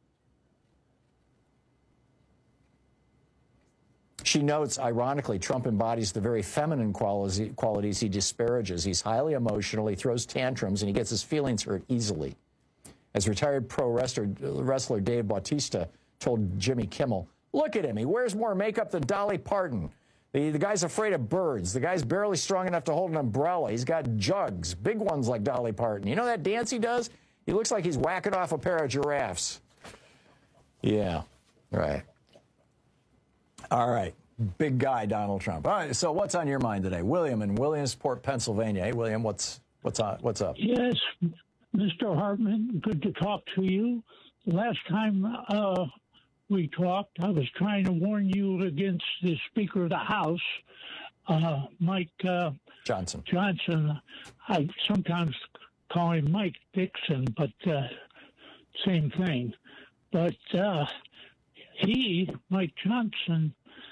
She notes, ironically, Trump embodies the very feminine qualities he disparages. He's highly emotional, he throws tantrums, and he gets his feelings hurt easily. As retired pro wrestler Dave Bautista told Jimmy Kimmel, look at him, he wears more makeup than Dolly Parton. The guy's afraid of birds. The guy's barely strong enough to hold an umbrella. He's got jugs, big ones like Dolly Parton. You know that dance he does? He looks like he's whacking off a pair of giraffes. Yeah, right. All right. Big guy, Donald Trump. All right, so what's on your mind today? William in Williamsport, Pennsylvania. Hey, William, what's up? Yes, Mr. Hartman, good to talk to you. Last time we talked, I was trying to warn you against the Speaker of the House, Mike Johnson. I sometimes call him Mike Dixon, but same thing. But Mike Johnson,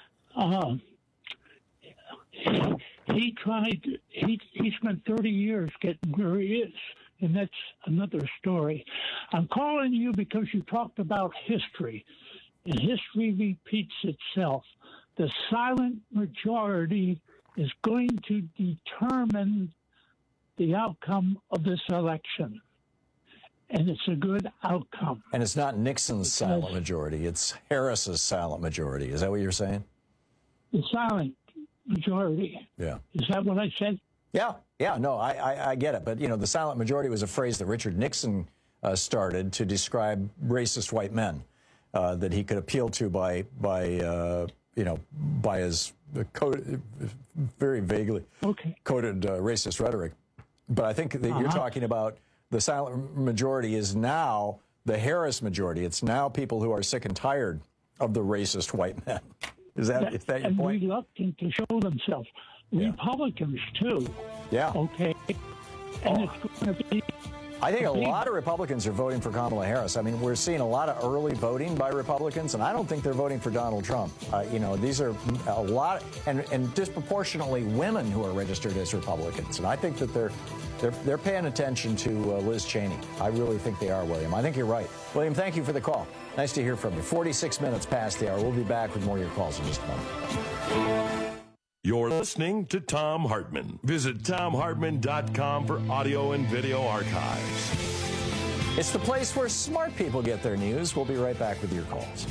he spent 30 years getting where he is, and that's another story. I'm calling you because you talked about history, and history repeats itself. The silent majority is going to determine the outcome of this election. And it's a good outcome. And it's not Nixon's silent majority. It's Harris's silent majority. Is that what you're saying? The silent majority. Yeah. Is that what I said? Yeah. No, I get it. But, you know, the silent majority was a phrase that Richard Nixon started to describe racist white men that he could appeal to by his very vaguely coded racist rhetoric. But I think that you're talking about the silent majority is now the Harris majority. It's now people who are sick and tired of the racist white men. Is that your point? And reluctant to show themselves. Yeah. Republicans, too. Yeah. Okay. And it's going to be... I think a lot of Republicans are voting for Kamala Harris. I mean, we're seeing a lot of early voting by Republicans, and I don't think they're voting for Donald Trump. These are a lot, and disproportionately women who are registered as Republicans. And I think that they're paying attention to Liz Cheney. I really think they are, William. I think you're right. William, thank you for the call. Nice to hear from you. 46 minutes past the hour. We'll be back with more of your calls in just a moment. You're listening to Thom Hartmann. Visit ThomHartmann.com for audio and video archives. It's the place where smart people get their news. We'll be right back with your calls.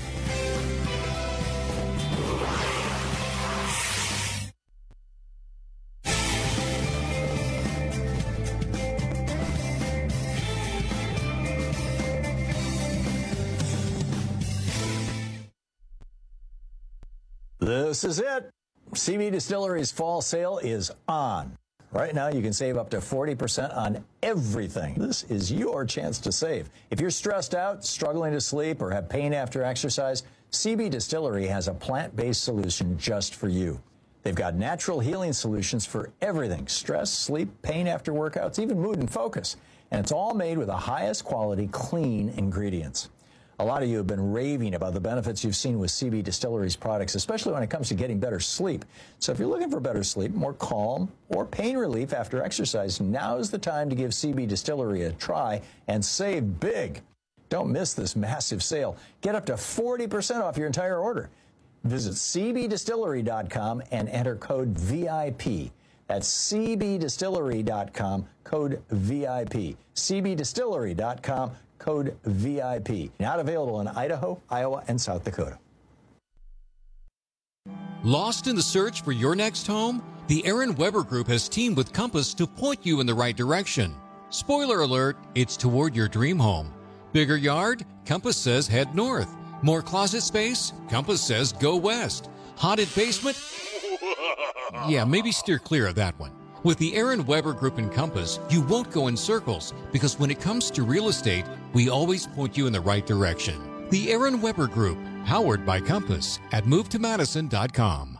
This is it. CB Distillery's fall sale is on. Right now, you can save up to 40% on everything. This is your chance to save. If you're stressed out, struggling to sleep, or have pain after exercise, CB Distillery has a plant-based solution just for you. They've got natural healing solutions for everything: stress, sleep, pain after workouts, even mood and focus. And it's all made with the highest quality, clean ingredients. A lot of you have been raving about the benefits you've seen with CB Distillery's products, especially when it comes to getting better sleep. So if you're looking for better sleep, more calm, or pain relief after exercise, now is the time to give CB Distillery a try and save big. Don't miss this massive sale. Get up to 40% off your entire order. Visit cbdistillery.com and enter code VIP. That's cbdistillery.com, code VIP. cbdistillery.com, code VIP. Not available in Idaho, Iowa, and South Dakota. Lost in the search for your next home? The Aaron Weber Group has teamed with Compass to point you in the right direction. Spoiler alert, it's toward your dream home. Bigger yard? Compass says head north. More closet space? Compass says go west. Haunted basement? Yeah, maybe steer clear of that one. With the Aaron Weber Group and Compass, you won't go in circles, because when it comes to real estate, we always point you in the right direction. The Aaron Weber Group, powered by Compass, at MoveToMadison.com.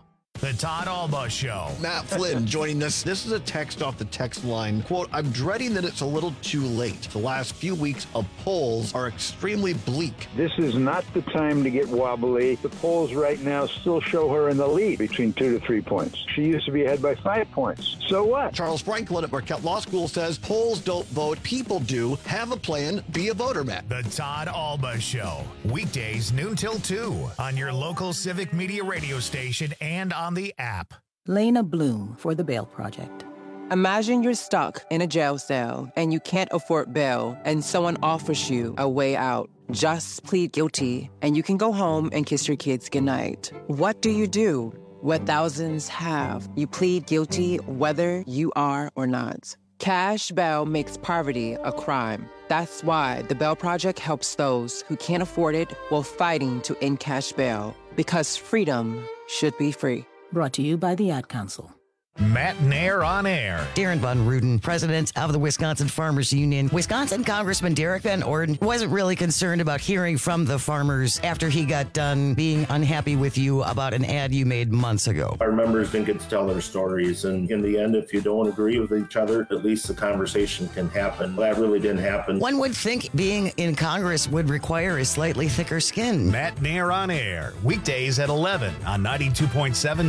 The Todd Alba Show. Matt Flynn joining us. This is a text off the text line. Quote, I'm dreading that it's a little too late. The last few weeks of polls are extremely bleak. This is not the time to get wobbly. The polls right now still show her in the lead between 2 to 3 points. She used to be ahead by 5 points. So what? Charles Franklin at Marquette Law School says polls don't vote, people do. Have a plan, be a voter, Matt. The Todd Alba Show. Weekdays noon till 2 on your local Civic Media radio station and on the app. Lena Bloom for the Bail Project. Imagine you're stuck in a jail cell and you can't afford bail and someone offers you a way out. Just plead guilty and you can go home and kiss your kids goodnight. What do you do? What thousands have. You plead guilty whether you are or not. Cash bail makes poverty a crime. That's why the Bail Project helps those who can't afford it while fighting to end cash bail. Because freedom should be free. Brought to you by the Ad Council. Matt Nair on air. Darren Von Ruden, president of the Wisconsin Farmers Union. Wisconsin Congressman Derek Van Orden wasn't really concerned about hearing from the farmers after he got done being unhappy with you about an ad you made months ago. Our members didn't get to tell their stories, and in the end, if you don't agree with each other, at least the conversation can happen. That really didn't happen. One would think being in Congress would require a slightly thicker skin. Matt Nair on air. Weekdays at 11 on 92.7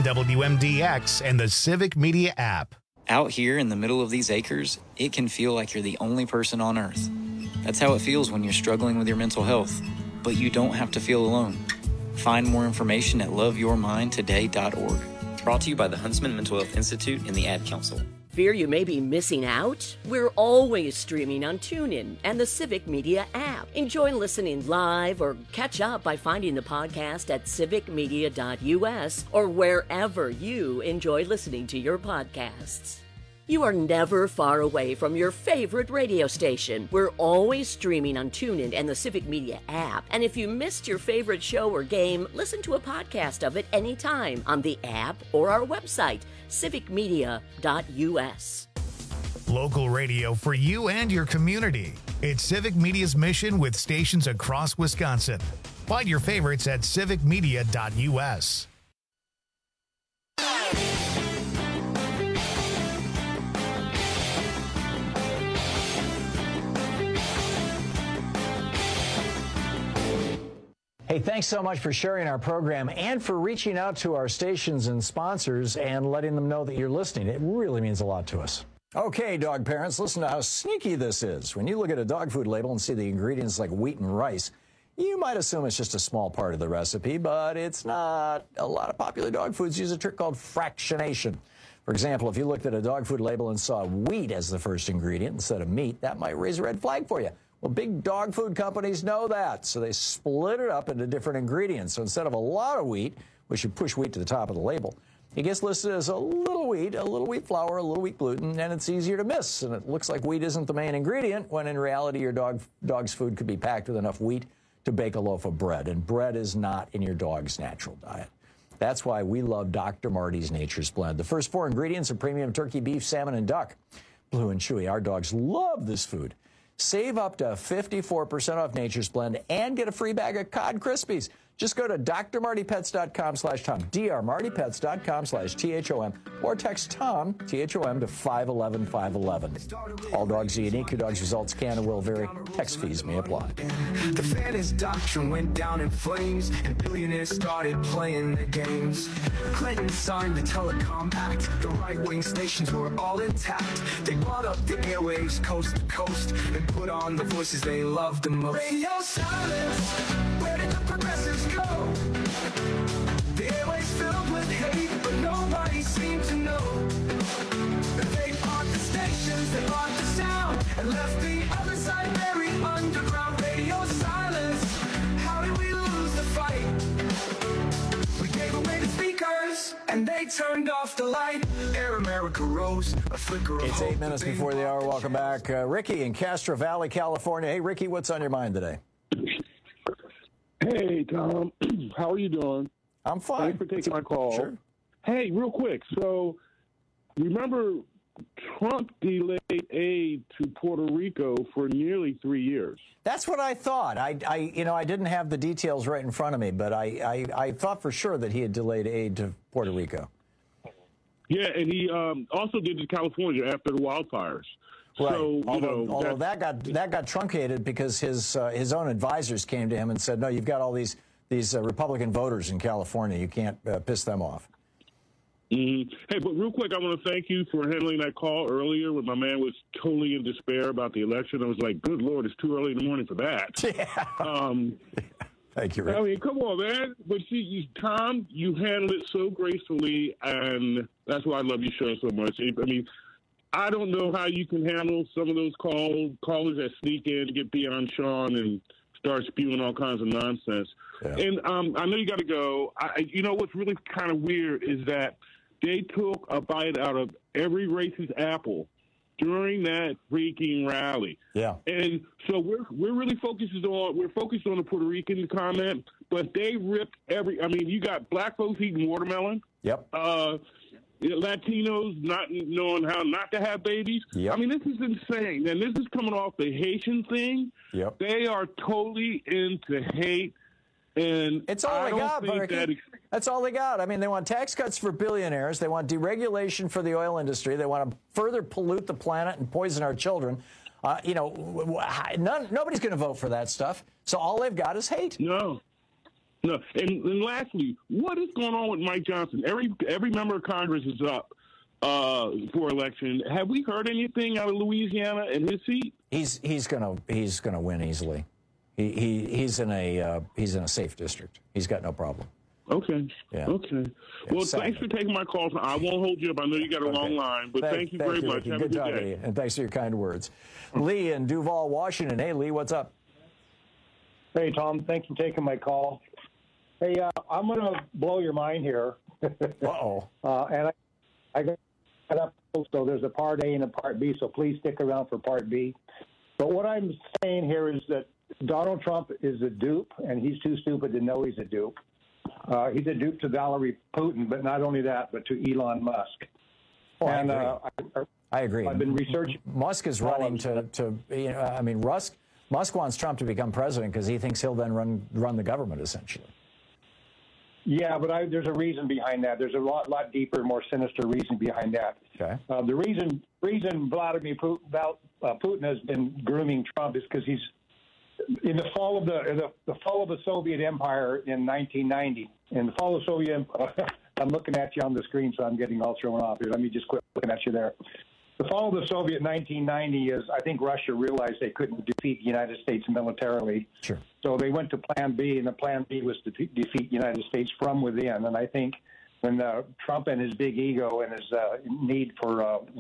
WMDX and the Civic Media app. Out here in the middle of these acres, it can feel like you're the only person on earth. That's how it feels when you're struggling with your mental health. But you don't have to feel alone. Find more information at loveyourmindtoday.org. Brought to you by the Huntsman Mental Health Institute and the Ad Council. Fear you may be missing out? We're always streaming on TuneIn and the Civic Media app. Enjoy listening live or catch up by finding the podcast at civicmedia.us or wherever you enjoy listening to your podcasts. You are never far away from your favorite radio station. We're always streaming on TuneIn and the Civic Media app. And if you missed your favorite show or game, listen to a podcast of it anytime on the app or our website, civicmedia.us. Local radio for you and your community. It's Civic Media's mission with stations across Wisconsin. Find your favorites at civicmedia.us. Hey, thanks so much for sharing our program and for reaching out to our stations and sponsors and letting them know that you're listening. It really means a lot to us. Okay, dog parents, listen to how sneaky this is. When you look at a dog food label and see the ingredients like wheat and rice, you might assume it's just a small part of the recipe, but it's not. A lot of popular dog foods use a trick called fractionation. For example, if you looked at a dog food label and saw wheat as the first ingredient instead of meat, that might raise a red flag for you. Well, big dog food companies know that, so they split it up into different ingredients. So instead of a lot of wheat, we should push wheat to the top of the label. It gets listed as a little wheat flour, a little wheat gluten, and it's easier to miss. And it looks like wheat isn't the main ingredient, when in reality your dog's food could be packed with enough wheat to bake a loaf of bread. And bread is not in your dog's natural diet. That's why we love Dr. Marty's Nature's Blend. The first 4 ingredients are premium turkey, beef, salmon, and duck. Blue and chewy. Our dogs love this food. Save up to 54% off Nature's Blend and get a free bag of Cod Krispies. Just go to drmartypets.com/Tom, drmartypets.com/THOM, or text Tom, THOM, to 511-511. All dogs are unique. Your dog's results can and will vary. Text fees may apply. The fairness doctrine went down in flames, and billionaires started playing the games. Clinton signed the Telecom Act. The right-wing stations were all intact. They brought up the airwaves coast to coast and put on the voices they loved the most. Radio silence, where did the progressives go? The airwaves filled with hate, but nobody seemed to know. They bought the stations, they bought the sound, and left the other side very underground. Radio silence, how did we lose the fight? We gave away the speakers, and they turned off the light. Air America rose, a flicker of It's hope. 8 minutes before the hour. Welcome back. Ricky in Castro Valley, California. Hey, Ricky, what's on your mind today? Hey, Tom. How are you doing? I'm fine. Thanks for taking my call. Sure. Hey, real quick. So, remember, Trump delayed aid to Puerto Rico for nearly 3 years. That's what I thought. I didn't have the details right in front of me, but I thought for sure that he had delayed aid to Puerto Rico. Yeah, and he also did to California after the wildfires. Right. So, although that got truncated because his own advisors came to him and said, no, you've got all these Republican voters in California. You can't piss them off. Mm-hmm. Hey, but real quick, I want to thank you for handling that call earlier when my man was totally in despair about the election. I was like, good Lord, it's too early in the morning for that. Yeah. Thank you, Rick. I mean, come on, man. But see, Tom, you handled it so gracefully, and that's why I love your show so much. I mean, I don't know how you can handle some of those callers that sneak in to get beyond Sean and start spewing all kinds of nonsense. Yeah. And I know you got to go. You know what's really kind of weird is that they took a bite out of every racist apple during that freaking rally. Yeah. And so we're really focused on the Puerto Rican comment, but they ripped you got black folks eating watermelon. Yep. Latinos not knowing how not to have babies. Yep. I mean, this is insane. And this is coming off the Haitian thing. Yep. They are totally into hate. And it's all they got, that's all they got. I mean, they want tax cuts for billionaires. They want deregulation for the oil industry. They want to further pollute the planet and poison our children. Nobody's going to vote for that stuff. So all they've got is hate. No. And lastly, what is going on with Mike Johnson? Every member of Congress is up for election. Have we heard anything out of Louisiana and his seat? He's gonna win easily. He's in a safe district. He's got no problem. Okay. Yeah. Okay. Well, thanks for taking my call. I won't hold you up. I know you got a long line, but thank you very much. Have a good day. And thanks for your kind words. Lee in Duval, Washington. Hey, Lee, what's up? Hey, Tom. Thanks for taking my call. Hey, I'm going to blow your mind here. Uh-oh. And I got up, so there's a Part A and a Part B, so please stick around for Part B. But what I'm saying here is that Donald Trump is a dupe, and he's too stupid to know he's a dupe. He's a dupe to Vladimir Putin, but not only that, but to Elon Musk. Oh, and I agree. I've been researching. Musk is running Musk wants Trump to become president because he thinks he'll then run the government, essentially. Yeah, but there's a reason behind that. There's a lot deeper, more sinister reason behind that. Okay. The reason Vladimir Putin has been grooming Trump is because he's in the fall of the Soviet Empire in 1990. In the fall of the Soviet Empire, I'm looking at you on the screen, so I'm getting all thrown off here. Let me just quit looking at you there. The fall of the Soviet 1990 is, I think Russia realized they couldn't defeat the United States militarily. Sure. So they went to Plan B, and the Plan B was to defeat the United States from within. And I think when Trump and his big ego and his need for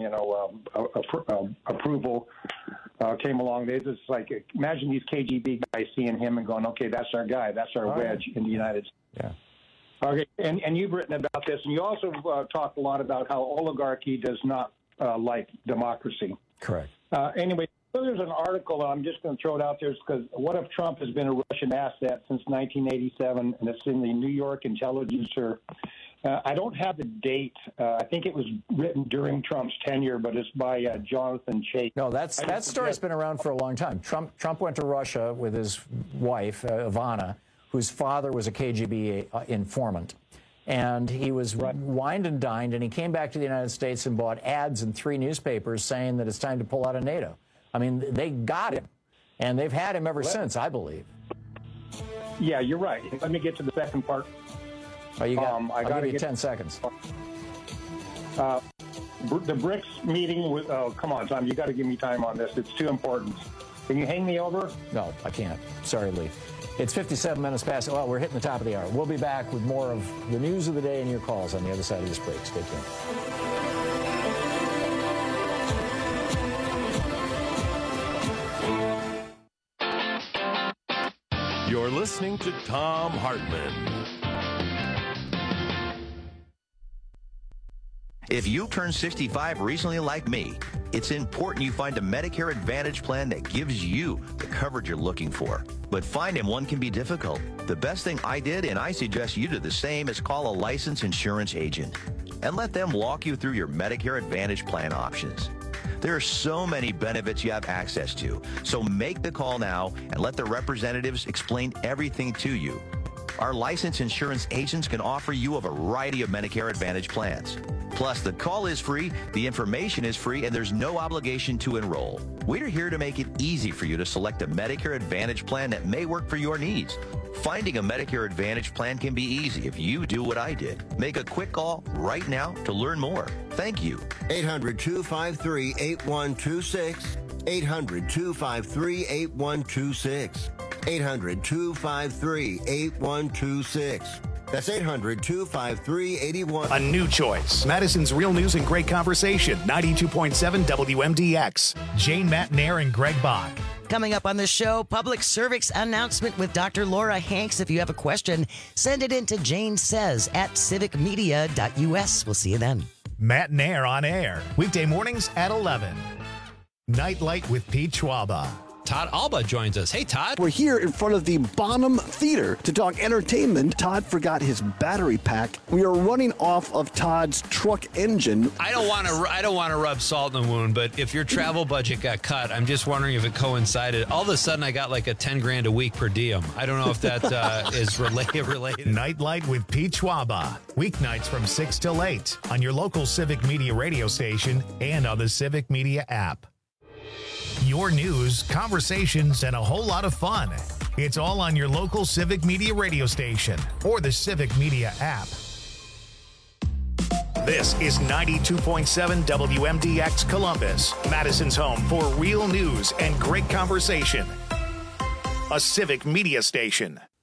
approval came along, they just like imagine these KGB guys seeing him and going, "Okay, that's our guy. That's our wedge in the United States." Yeah. Okay, and you've written about this, and you also talked a lot about how oligarchy does not like democracy. Correct. Anyway, so there's an article, I'm just going to throw it out there, because what if Trump has been a Russian asset since 1987, and it's in the New York Intelligencer. I don't have the date. I think it was written during Trump's tenure, but it's by Jonathan Chait. No, that story's been around for a long time. Trump went to Russia with his wife, Ivana, whose father was a KGB informant. And he was wined and dined, and he came back to the United States and bought ads in 3 newspapers saying that it's time to pull out of NATO. I mean, they got him, and they've had him ever since, I believe. Yeah, you're right. Let me get to the second part. Oh, I'll give you 10 seconds. The BRICS meeting with, come on, Tom, you got to give me time on this. It's too important. Can you hang me over? No, I can't. Sorry, Lee. It's 57 minutes past. Well, we're hitting the top of the hour. We'll be back with more of the news of the day and your calls on the other side of this break. Stay tuned. You're listening to Thom Hartmann. If you turned 65 recently like me, it's important you find a Medicare Advantage plan that gives you the coverage you're looking for. But finding one can be difficult. The best thing I did, and I suggest you do the same, is call a licensed insurance agent and let them walk you through your Medicare Advantage plan options. There are so many benefits you have access to, so make the call now and let the representatives explain everything to you. Our licensed insurance agents can offer you a variety of Medicare Advantage plans. Plus, the call is free, the information is free, and there's no obligation to enroll. We're here to make it easy for you to select a Medicare Advantage plan that may work for your needs. Finding a Medicare Advantage plan can be easy if you do what I did. Make a quick call right now to learn more. Thank you. 800-253-8126. 800-253-8126. 800-253-8126. That's 800-253-8126. A new choice. Madison's Real News and Great Conversation. 92.7 WMDX. Jane Matnair and Greg Bach. Coming up on the show, public service announcement with Dr. Laura Hanks. If you have a question, send it in to Jane Says at civicmedia.us. We'll see you then. Matt Nair on air. Weekday mornings at 11. Nightlight with Pete Schwaba. Todd Alba joins us. Hey, Todd. We're here in front of the Bonham Theater to talk entertainment. Todd forgot his battery pack. We are running off of Todd's truck engine. I don't want to rub salt in the wound, but if your travel budget got cut, I'm just wondering if it coincided. All of a sudden, I got like a $10,000 a week per diem. I don't know if that is related. Nightlight with Pete Schwaba. Weeknights from 6 till 8 on your local Civic Media radio station and on the Civic Media app. Your news, conversations, and a whole lot of fun. It's all on your local Civic Media radio station or the Civic Media app. This is 92.7 WMDX Columbus, Madison's home for real news and great conversation. A Civic Media station.